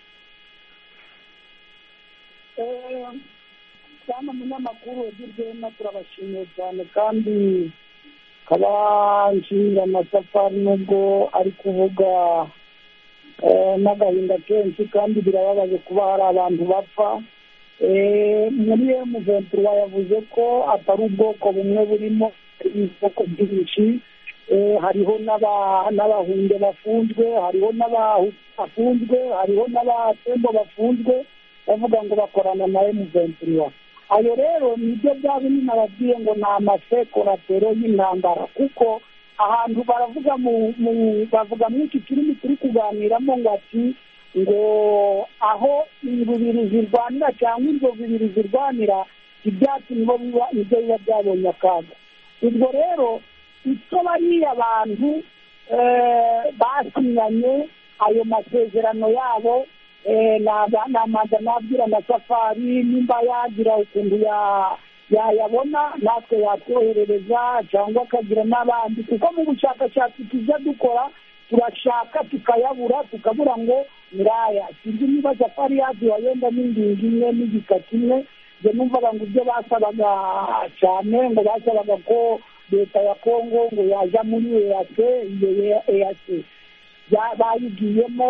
cyane umunyamakuru wagirwemo turabashimiye cyane, kandi kabanshimira na Safari nubwo ari kuvuga n'agahinda kenshi, kandi birababaje kuba hari abantu bapfa. Muri emu ventura yavuze ko atari ubwoko bumwe burimo ubwoko bwinshi. Hariho n'abahunde bafunzwe, hariho n'abahutu bafunzwe, hariho n'abatembo bafunzwe, bavuga ngo bakorana na emu ventura. Ayo rero nibyo byaba nyine ababwiye ngo ni amasekoratero y'intambara, kuko ahantu baravuga mu bavuga muri iki kirimi turi kuganiramo ngo ati ngo aho ingubiri zirwanira cyangwa inzovu bibiri zirwanira, ibyatsi nibo biba ibyo biba byabonye akaga. Ubwo rero icyo bariya bantu basinyanye ayo masezerano yabo, namaza nabwira na Safari nimba yagira ukuntu yayabona natwe yatwoherereza cyangwa akagira n'abandi, kuko mu bushakashatsi tujya dukora turashaka tukayabura, tukabura ngo miraya. Sinzi niba Safari yaduha yenda n'ingingo imwe n'igika kimwe. Njye numvaga ngo ibyo basabaga cyane, ngo basabaga ko leta ya Kongo ngo yaja muri E A C, iyo E A C bayigiyemo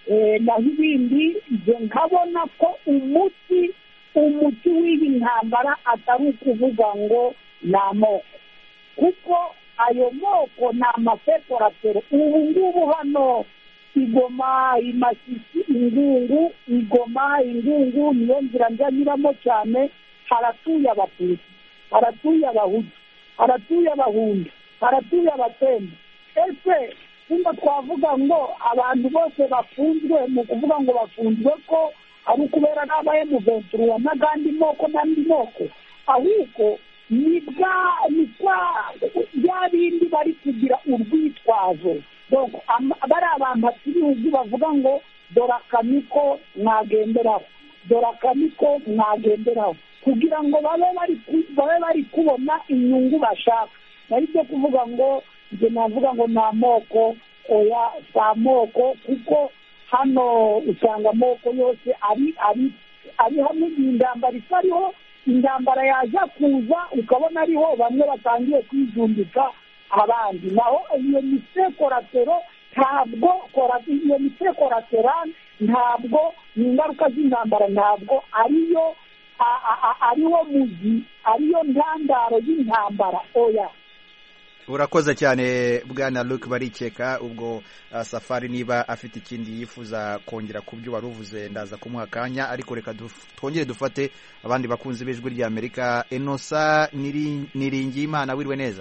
naho ibindi ibyo nkabona ko umuti umuti w'iyi ntambara atari ukuvuga ngo ni amoko, kuko ayo moko ni amasekoratero. ubu ngubu hano Igoma, Imasisi, Ingungu, Igoma, Ingungu niyo nzira njya nyuramo cyane, haratuye Abatutsi, haratuye Abahutu, haratuye Abahunde, haratuye Abatemba. ese niba twavuga ngo abantu bose bafunzwe, mu kuvuga ngo bafunzwe ko ari ukubera n'aba emu ventura n'agandi moko n'andi moko, ahubwo ni bwa ni bwa bya bindi bari kugira urwitwazo. bari abantu b'ibihugu bavuga ngo dore akamiko mwagenderaho, dore akamiko mwagenderaho, kugira ngo babe bari kubona inyungu bashaka. nari byo kuvuga ngo njye navuga ngo ni amoko, oya si amoko, kuko hano usanga amoko yose ari ari ari hamwe. intambara itariho, intambara yaza kuza ukabona ariho bamwe batangiye kwijundika abandi. naho iyo misekoratero ntabwo iyo misekoraterane ntabwo ni ingaruka z'intambara, ntabwo ariyo ariwo muzi, ariyo ntandaro y'intambara, oya. urakoze cyane bwana Luc Barikeka. ubwo uh, Safari niba afite ikindi yifuza kongera ku byo wari uvuze ndaza kumuha akanya, ariko reka twongere dufate abandi bakunzi b'ijwi rya Amerika. Enosa Niringiyimana, wirwe neza?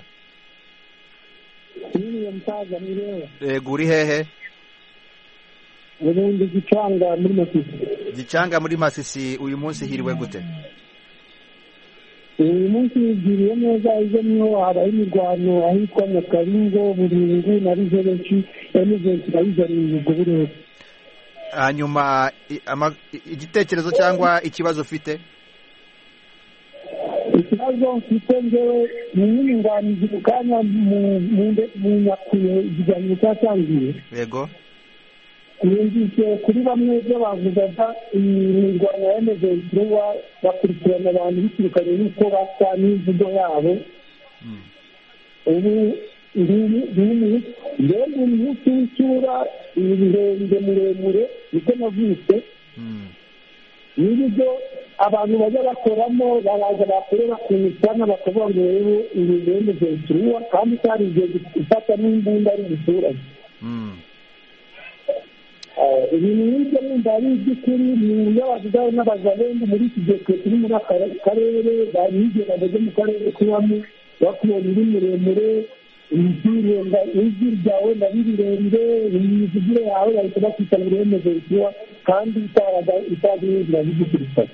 Niriye mutaza nirewe. Ego, uri hehe? Ubundi Gicanga muri Masisi. Gicanga muri Masisi, uyu munsi hiriwe gute? uyu munsi yigiriye neza, izo niho habaye imirwano ahitwa Nyakaringo, Buringu na Rizereshi, emuventi bayizaniye ubwo burere. Hanyuma igitekerezo cyangwa ikibazo ufite? ikibazo mfite ngewe ni nyinganizi mu kanya mu nyakuye ikiganiro cyatangiye. Yego. yumvise kuri bamwe byo bavugaga imirwano ya emuventi bakurikirana abantu biturukanye n'uko basa n'imvugo yabo. ubu rero mu munsi w'icyura ibirenge muremure niko navutse, n'ibyo abantu bajya bakoramo baraza bakorera ku misana bakavuga ngo rero ibi emuventi kandi cyari igihe gufata n'imbunda ari umuturage. ibintu nk'ibyo wenda ari iby'ukuri ni iyo bavuga n'abazalendo muri iki gihe twe turi muri aka karere barigiye bageze mu karere kubamo bakubona uri muremure, imizirenga ijwi ryawe na birirenge, imivugire yawe bahita bakwita ngo emuventi kandi itazi n'inzira z'igisirikare.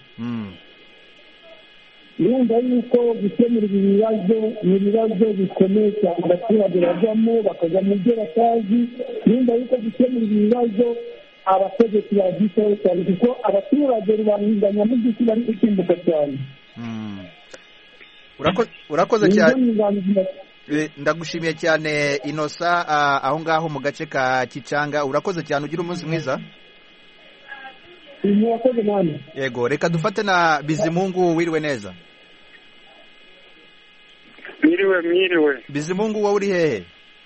urumva yuko gukemura ibi bibazo ni ibibazo bikomeye cyane abaturage bajyamo bakajya mu byo batazi. urumva yuko gukemura ibi bibazo abategetsi babyitaho cyane, kuko abaturage rubanganya mu by'ukuri bari gusimbuka cyane. urakoze cyane, ndagushimiye cyane Inosa aho ngaho mu gace ka Kicanga. urakoze cyane, ugira umunsi mwiza. murakoze namwe. Yego, reka dufate na Bizimungu, wirwe neza? Mwiriwe mwiriwe. Bizimungu, wowe uri hehe?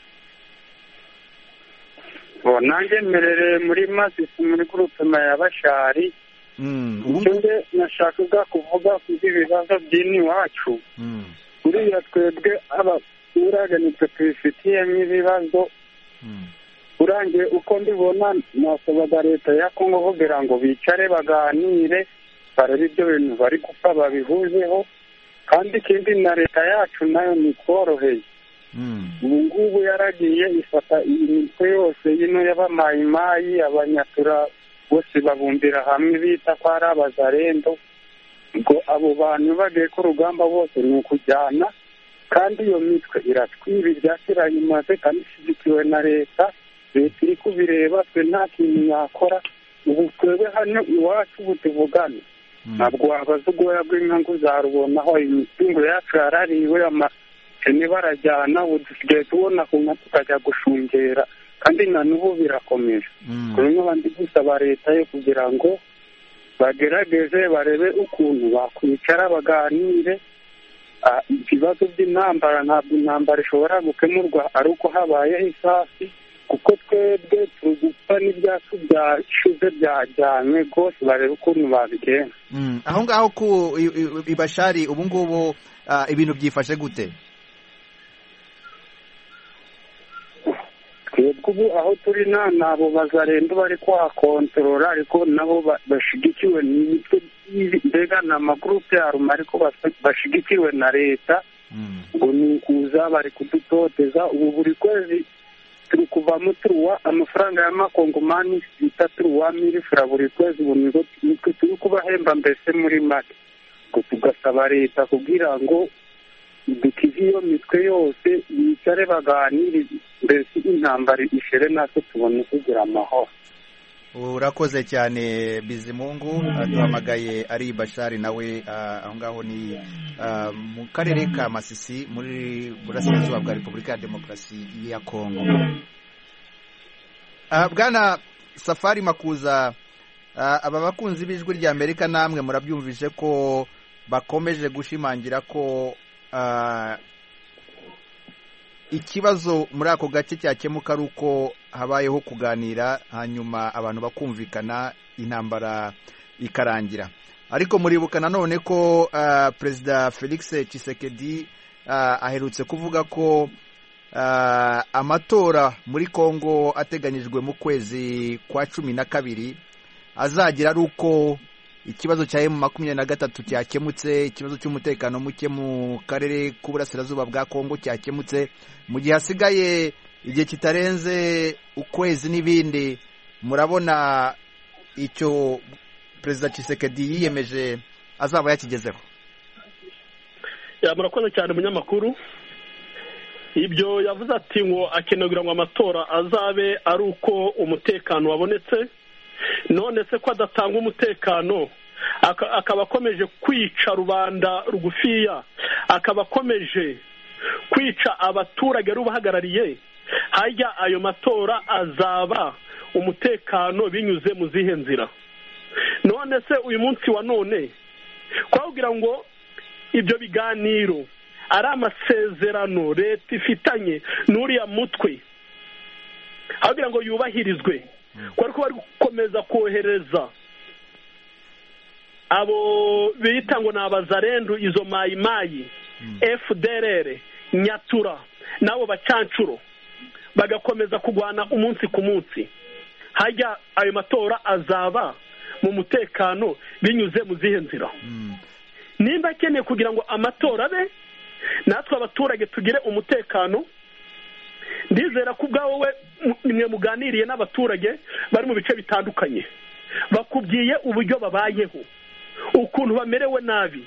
Bo nanjye mmerere muri Masisi muri groupe ya Bashari. Mm. Nje nashakaga kuvuga ku bibazo by'ini wacu. Mm. Uriya twebwe abaturage nitwe twifitiye ibibazo. Mm. urangiye uko mbibona nasabaga leta ya Kongo kugira ngo bicare baganire barebe ibyo bintu bari gupfa babihuzeho, kandi ikindi na leta yacu nayo ni tworoheye. ubu ngubu yaragiye ifata imitwe yose yino y'abamayimayi, abanyatura bose babumbira hamwe bita ko ari abazarendo, ngo abo bantu bagiye ku rugamba bose ni ukujyana, kandi iyo mitwe iratwiba ibyakira imaze kandi ishyigikiwe na leta. leta iri kubireba, twe nta kintu yakora. ubu twebwe hano iwacu ubu tuvugana ntabwo wabaza ubwoya bw'inka ngo uzarubonaho. imitungo yacu yarariwe, amakene barajyana, ubu dusigaye tubona ku nka tukajya gushungera, kandi na n'ubu birakomeje. kuri n'abandi gusaba leta yo kugira ngo bagerageze barebe ukuntu bakwicara baganire. ibibazo by'intambara ntabwo intambara ishobora gukemurwa ari uko habayeho isasi, kuko twebwe turi gupfa n'ibyacu byashize byajyanywe rwose barebe ukuntu babigenza. aho ngaho ku ibashari ubu ngubu ibintu byifashe gute? twebwe ubu aho turi nta nabo bazarendo bari kuhakontorora ariko nabo bashigikiwe n'imitwe mbega ni amagurupe ya ruma ariko bashigikiwe na leta ngo ni ukuza bari kudutoteza. ubu buri kwezi turi kuvamo turuwa amafaranga y'amakongomani bita turuwa milifura buri kwezi. ubu nitwe turi kubahemba mbese muri make ngo tugasaba leta kugira ngo dukize iyo mitwe yose bicare baganire mbese intambara ishere natwe tubone kugira amahoro. urakoze cyane Bizimungu. duhamagaye ari Bashari nawe aho ngaho ni mu karere ka Masisi muri burasirazuba bwa Repubulika ya Demokarasi ya Kongo. Bwana Safari Makuza, aba bakunzi b'ijwi rya Amerika namwe murabyumvise ko bakomeje gushimangira ko ikibazo muri ako gace cyakemuka ari uko habayeho kuganira hanyuma abantu bakumvikana intambara ikarangira. ariko muribuka nanone ko Perezida Felix Tshisekedi aherutse kuvuga ko amatora muri Kongo ateganyijwe mu kwezi kwa cumi na kabiri azagira ari uko ikibazo cya emu makumyabiri na gatatu cyakemutse, ikibazo cy'umutekano muke mu karere k'uburasirazuba bwa Kongo cyakemutse. Mu gihe hasigaye igihe kitarenze ukwezi n'ibindi, murabona icyo Perezida Tshisekedi yiyemeje azaba yakigezeho? murakoze cyane umunyamakuru. ibyo yavuze ati ngo akeneye ngo amatora azabe ari uko umutekano wabonetse, none se ko adatanga umutekano akaba akomeje kwica rubanda rugufiya, akaba akomeje kwica abaturage rubahagarariye, hajya ayo matora azaba umutekano binyuze mu zihe nzira? none se uyu munsi wa none kwabwira ngo ibyo biganiro ari amasezerano leta ifitanye n'uriya mutwe agira ngo yubahirizwe, ko ariko bari gukomeza kohereza abo bita ngo ni abazarendu, izo mayimayi, F D L R, Nyatura nabo bacancuro bagakomeza kugwana umunsi ku munsi, hajya ayo matora azaba mu mutekano binyuze mu zihe nzira? nimba akeneye kugira ngo amatora abe natwe abaturage tugire umutekano, ndizera ko ubwawe we mwe muganiriye n'abaturage bari mu bice bitandukanye, bakubwiye uburyo babayeho, ukuntu bamerewe nabi.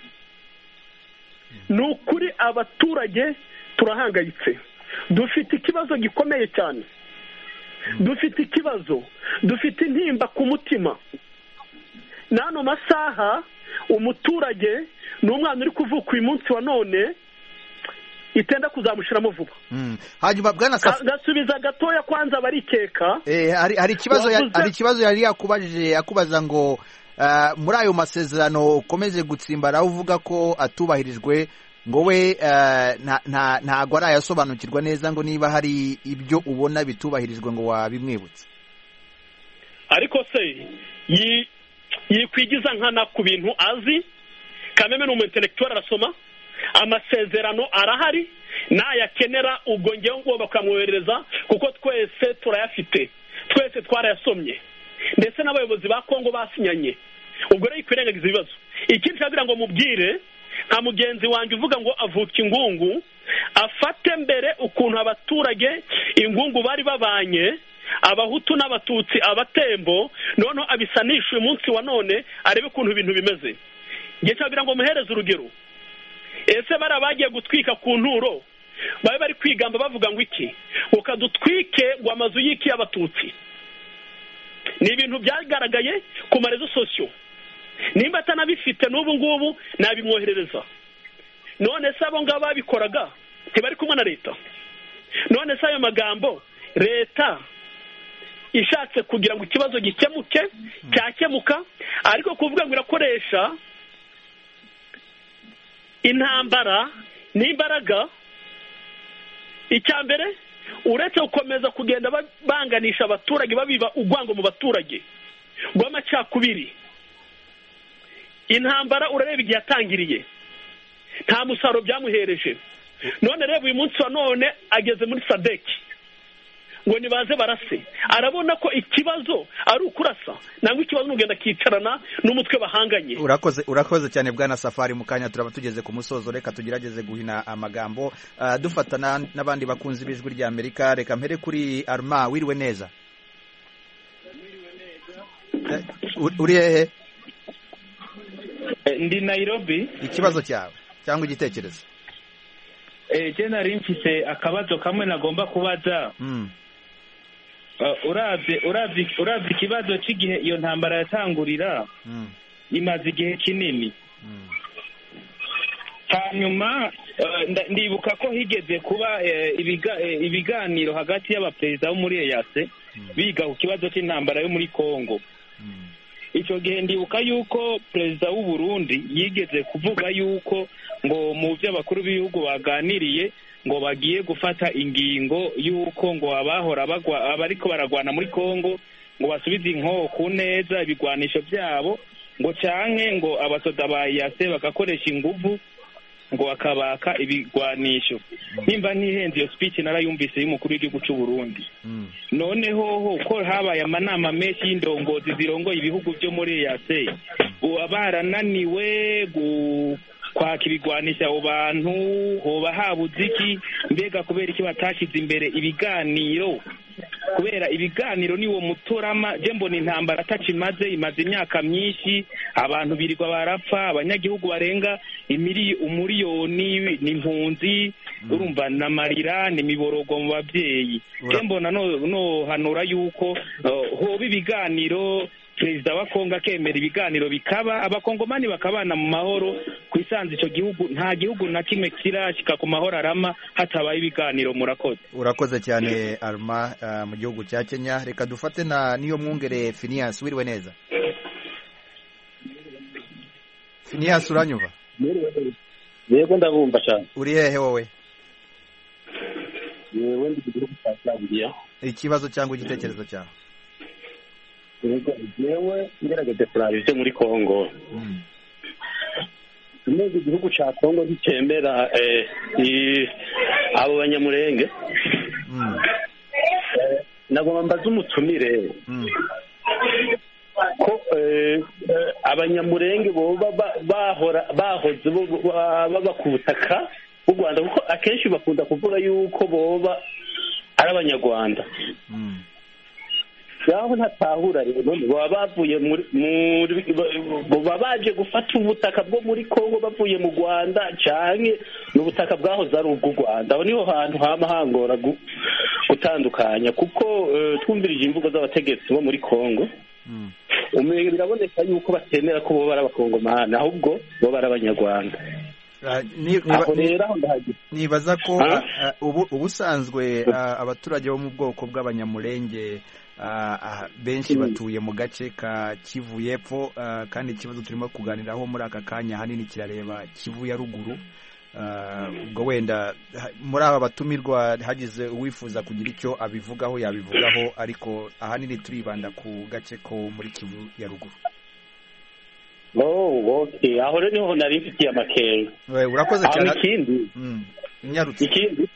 ni ukuri abaturage turahangayitse, dufite ikibazo gikomeye cyane, dufite ikibazo, dufite intimba ku mutima. n'ano masaha umuturage ni umwana uri kuvuka uyu munsi wa none itenda kuzamushiramo vuba. hanyuma bwana Safi gasubiza gatoya kwanza barikeka eh hari hari ikibazo hari ikibazo yari yakubajije akubaza ngo muri ayo masezerano ukomeze gutsimbara uvuga ko atubahirijwe, ngo we nta ntago ari ayasobanukirwa neza, ngo niba hari ibyo ubona bitubahirijwe ngo wabimwibutse. ariko se yikwigiza nkana ku bintu azi, kameme ni umu-intellectuel arasoma, amasezerano arahari, nayakenera ubwo ngewe ngo bakamwohereza, kuko twese turayafite, twese twarayasomye, ndetse n'abayobozi ba Kongo basinyanye. ubwo rero ikwirengagiza ibibazo. ikindi cyagira ngo mubwire nka mugenzi wanjye uvuga ngo avuka ingungu, afate mbere ukuntu abaturage ingungu bari babanye, abahutu n'abatutsi, abatembo, noneho abisanisha uyu munsi wa none, arebe ukuntu ibintu bimeze. ngiye cyagira ngo muhereze urugero. ese bari abagiye gutwika ku nturo babe bari kwigamba bavuga ngo iki, ukadutwike ngo amazu y'iki y'abatutsi? ni ibintu byagaragaye ku marezo sosiyo. nimba atanabifite n'ubu ngubu nabimwoherereza. none se abo ngabo babikoraga ntibari kumwe na leta? none se ayo magambo leta ishatse kugira ngo ikibazo gikemuke cyakemuka, ariko kuvuga ngo irakoresha intambara n'imbaraga, icya mbere uretse gukomeza kugenda banganisha abaturage babiba urwango mu baturage rw'amacakubiri. Intambara urareba igihe yatangiriye nta musaruro byamuhereje, none reba uyu munsi wa none ageze muri sadeki ngo nibaze barase, arabona ko ikibazo ari ukurasa nangwa ikibazo n'ugenda kicarana n'umutwe bahanganye. Urakoze urakoze cyane bwana Safari, mu kanya turaba tugeze ku musozo, reka tugerageze guhina amagambo uh, dufatana n'abandi bakunzi b'ijwi rya Amerika. Reka mpere kuri Arma, wiriwe neza? Uh, uri hehe? Ndi Nairobi. Ikibazo cyawe cyangwa igitekerezo? Eh, je nari mfise akabazo kamwe nagomba kubaza. Mm. Uh, uravye uravye uravye ikibazo cy'igihe iyo ntambara yatangurira. Mm. Imaze igihe kinini. Mm. Hanyuma uh, ndibuka ko higeze kuba uh, ibiga, uh, ibiganiro hagati y'abaperezida bo muri E A C mm. biga ku kibazo cy'intambara yo muri Kongo. Mm. Icyo gihe ndibuka yuko perezida w'u Burundi yigeze kuvuga yuko ngo mu by'abakuru b'ibihugu baganiriye ngo bagiye gufata ingingo yuko ngo abahora bagwa abariko baragwana muri Kongo ngo basubize inkoho ku neza ibigwanisho byabo, ngo canke ngo abasoda ba E A C bagakoresha inguvu ngo bakabaka ibigwanisho. Nimba ntihenze iyo speech narayumvise y'umukuru w'igihugu cy'u Burundi. Mm. Noneho ko habaye amanama menshi y'indongozi zirongoye ibihugu byo muri E A C, uba barananiwe gu kwaka ibigwanisha abo bantu, hoba habuze iki? Mbega kubera iki batashize imbere ibiganiro? Kubera ibiganiro niwo mutorama. Je mbona intambara atacimaze, imaze imyaka myinshi, abantu birirwa barapfa, abanyagihugu barenga imiri umuriyoni n'impunzi, urumva namarira n'imiborogo mu bavyeyi. Je mbona no, no hanura yuko uh, hoba ibiganiro, perezida wa Kongo akemera ibiganiro bikaba, abakongomani bakabana mu mahoro kwisanze ico gihugu. Nta gihugu na kimwe kirashika ku mahoro arama hatabaye ibiganiro. Murakoze. Urakoze cyane Arma, uh, mu gihugu cya Kenya. Reka dufate na niyo mwungere Phineas, wiriwe neza? Phineas, uranyumva? Yego ndabumva cyane. Uri hehe wowe? Yewe ndi gihugu cya Zambia. Ikibazo cyangwa igitekerezo cyawe? Yego yewe ngerageze kurabije muri Kongo. Mm. Neza igihugu cya Kongo gicemera eh abo banyamurenge. Mm. Eh, nagomba mbaza umutumire. Mm. Ko eh, abanyamurenge bo bahora bahoze baba ku butaka bw'u Rwanda, kuko akenshi bakunda kuvuga yuko boba ari abanyarwanda. Mm. yaho ntatahura rero baba bavuye muri baba baje gufata ubutaka bwo muri Kongo bavuye mu Rwanda canke n'ubutaka bwahoze ari ubw'u Rwanda. Aho niho hantu hama hangora gutandukanya, kuko uh, twumvirije imvugo z'abategetsi bo muri Kongo. Mm. Umwe biraboneka yuko batemera ko bo bari abakongomani, ahubwo bo bari abanyarwanda. Nibaza ko ubusanzwe abaturage bo mu bwoko bw'abanyamurenge benshi batuye mu gace ka Kivu y'Epfo, kandi ikibazo turimo kuganiraho muri aka kanya hanini kirareba Kivu ya ruguru. Ubwo wenda muri aba batumirwa hagize uwifuza kugira icyo abivugaho yabivugaho, ariko ahanini turibanda ku gace ko muri Kivu ya ruguru. Oh, okay. Aho rero niho nari mfitiye amakenga. We urakoze cyane. Ikindi mm inyarutse ikindi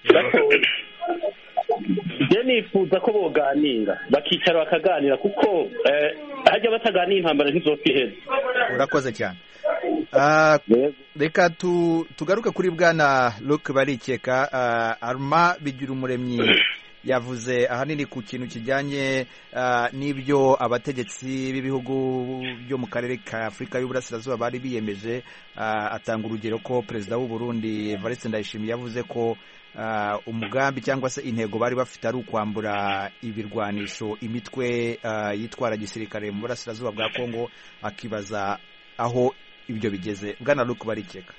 je nifuza ko boganira bakicara bakaganira, kuko eh hajya bataganira intambara ntizopiheza. Urakoze cyane. Ah uh, reka tu tugaruka kuri bwana Luke Barikeka. uh, Arma Bigira Umuremyi yavuze ahanini ku kintu kijyanye uh, n'ibyo abategetsi b'ibihugu byo mu karere ka Afurika y'Uburasirazuba bari biyemeje. uh, atanga urugero ko perezida w'u Burundi Evariste Ndayishimiye yavuze ko uh, umugambi cyangwa se intego bari bafite ari ukwambura ibirwanisho imitwe uh, yitwara gisirikare mu Burasirazuba bwa Kongo, akibaza aho ibyo bigeze. Bwana Luke Barikeka.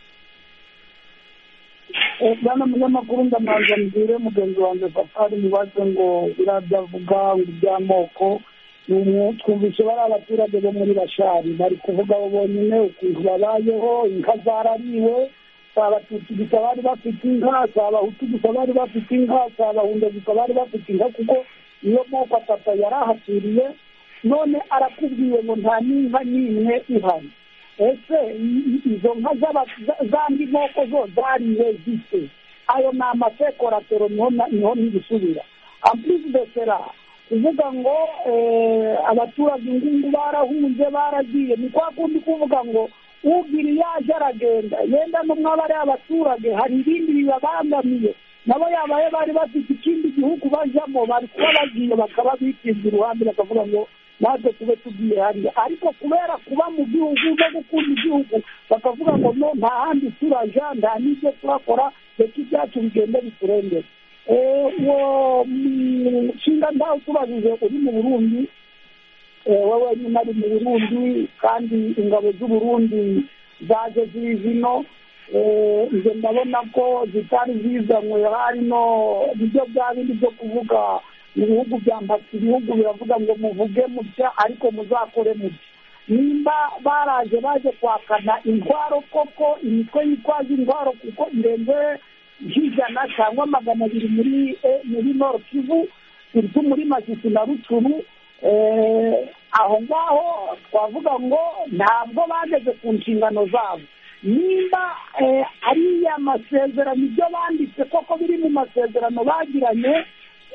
bwana munyamakuru, ndamaze mbwire mugenzi wanjye Safari mubaze ngo birabyavuga ngo iby'amoko. Twumvise bari abaturage bo muri Bashari bari kuvuga bo bonyine ukuntu babayeho, inka zarariwe, si abatutsi gusa bari bafite inka, si abahutu gusa bari bafite inka, si abahunde gusa bari bafite inka, kuko iyo moko atatu yari ahaturiye. None arakubwiye ngo nta n'inka n'imwe ihari. Ese izo nka z'andi moko zo zariwe zite? Ayo ni amasekoratero, niho ntibisubira. amplis de sera kuvuga ngo abaturage ingungu barahunze baragiye, ni kwa kundi kuvuga ngo ugira yaje aragenda yenda n'umwabare abaturage hari ibindi bibabangamiye, nabo yabaye bari bafite ikindi gihugu bajyamo, bari kuba bagiye bakaba bikinze uruhande bakavuga ngo natwe tube tugiye hariya. Ariko kubera kuba mu gihugu no gukunda igihugu bakavuga ngo no nta handi turaja, nta n'ibyo turakora, reka ibyacu bigende biturengere. Uwo nshinga ntawe tubajije uri mu Burundi, wowe nyine ari mu Burundi kandi ingabo z'Uburundi zaje ziri zino, ibyo ndabona ko zitari zizanywe harino ibyo bya bindi byo kuvuga ibihugu byambata ibihugu biravuga ngo muvuge mutya ariko muzakore mutya. Nimba baraje baje kwakana intwaro koko, imitwe yitwaje intwaro kuko irenze ijana cyangwa magana abiri muri muri Nord Kivu, turi muri Masisi na Rutshuru, aho ngaho twavuga ngo ntabwo bageze ku nshingano zabo. Nimba ari amasezerano ibyo banditse koko biri mu masezerano bagiranye,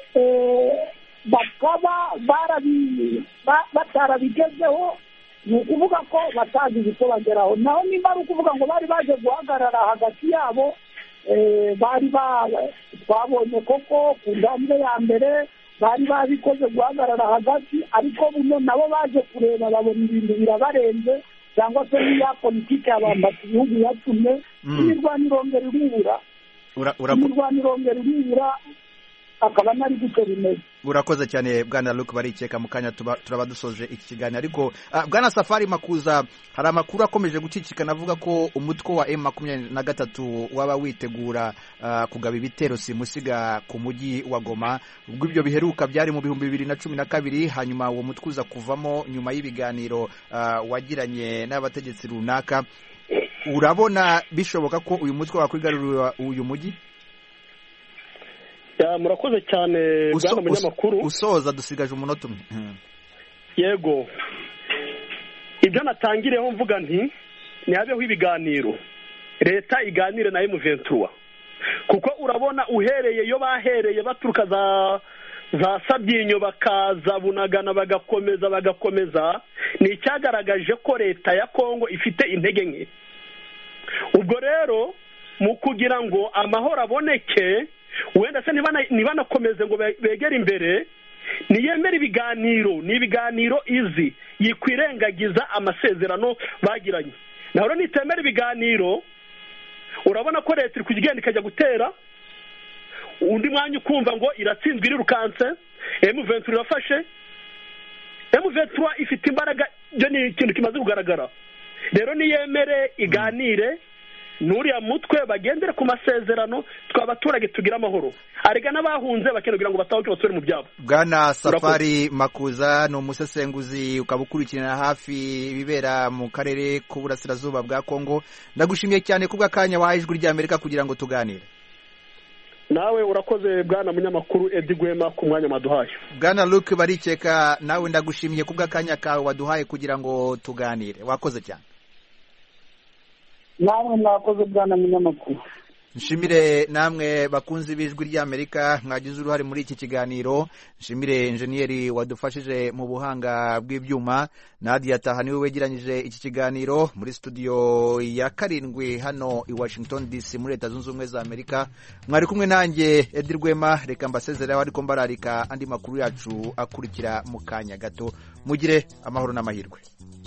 bakaba batarabigezeho, ni ukuvuga ko batagize icyo bageraho. Naho nimba ari ukuvuga ngo bari baje guhagarara hagati yabo, bari twabonye koko ku ntambwe ya mbere bari babikoze guhagarara hagati, ariko buno nabo baje kureba babona ibintu birabarenze, cyangwa se n'iya politiki y'abambata ibihugu yatumye imirwaniro ngeri iribura imirwaniro ngeri iribura akaba nari gutyo bimeze. Urakoze cyane Bwana Luke Barikeka, mu kanya turaba dusoje iki kiganiro. Ariko Bwana Safari Makuza, hari amakuru akomeje gucicikana avuga ko umutwe wa M makumyabiri na gatatu waba witegura kugaba ibitero simusiga ku mujyi wa Goma. Ubwo ibyo biheruka byari mu bihumbi bibiri na cumi na kabiri, hanyuma uwo mutwe uza kuvamo nyuma y'ibiganiro wagiranye n'abategetsi runaka. Urabona bishoboka ko uyu mutwe wakwigarurira uyu mujyi? Murakoze cyane bwana munyamakuru. Usoza dusigaje umunota umwe. Yego, ibyo natangireho mvuga nti nihabeho ibiganiro, leta iganire na M vingt-trois, kuko urabona uhereye iyo bahereye baturuka za za Sabyinyo bakaza Bunagana bagakomeza bagakomeza, ni icyagaragaje ko leta ya Kongo ifite intege nke. Ubwo rero mu kugira ngo amahoro aboneke, wenda se nibanakomeze ngo begere imbere, niyemera ibiganiro, ni ibiganiro izi yikwirengagiza amasezerano bagiranye. Naho nitemera ibiganiro, urabona ko leta iri kugenda ikajya gutera, undi mwanya ukumva ngo iratsinzwe irirukanse, M vingt-trois irafashe. M vingt-trois ifite imbaraga, byo ni ikintu kimaze kugaragara. Rero niyemere iganire nuriya mutwe, bagendere ku masezerano, twabaturage tugira amahoro. Arega n'abahunze bakenera ngo batahuke basubire mu byabo. Bwana Safari Makuza ni umusesenguzi ukaba ukurikirana hafi ibibera mu karere k'uburasirazuba bwa Kongo. Ndagushimiye cyane kubw'akanya wahaye Ijwi ry'Amerika kugira ngo tuganire. Nawe urakoze bwana munyamakuru Edi Gwema ku mwanya maduhaye. Bwana Luke Barikeka, nawe ndagushimiye kubw'akanya kawe waduhaye kugira ngo tuganire. Wakoze cyane. Namwe mwakoze bwana munyamakuru. Nshimire namwe bakunzi b'Ijwi ry'Amerika mwagize uruhare muri iki kiganiro. Nshimire enjeniyeri wadufashije mu buhanga bw'ibyuma. Nadia Tahani we wegeranyije iki kiganiro muri studio ya karindwi hano i Washington D C muri Leta Zunze Ubumwe za Amerika. Mwari kumwe nanjye Edi Rwema, reka mbasezerera ariko mbararika andi makuru yacu akurikira mu kanya gato. Mugire amahoro n'amahirwe.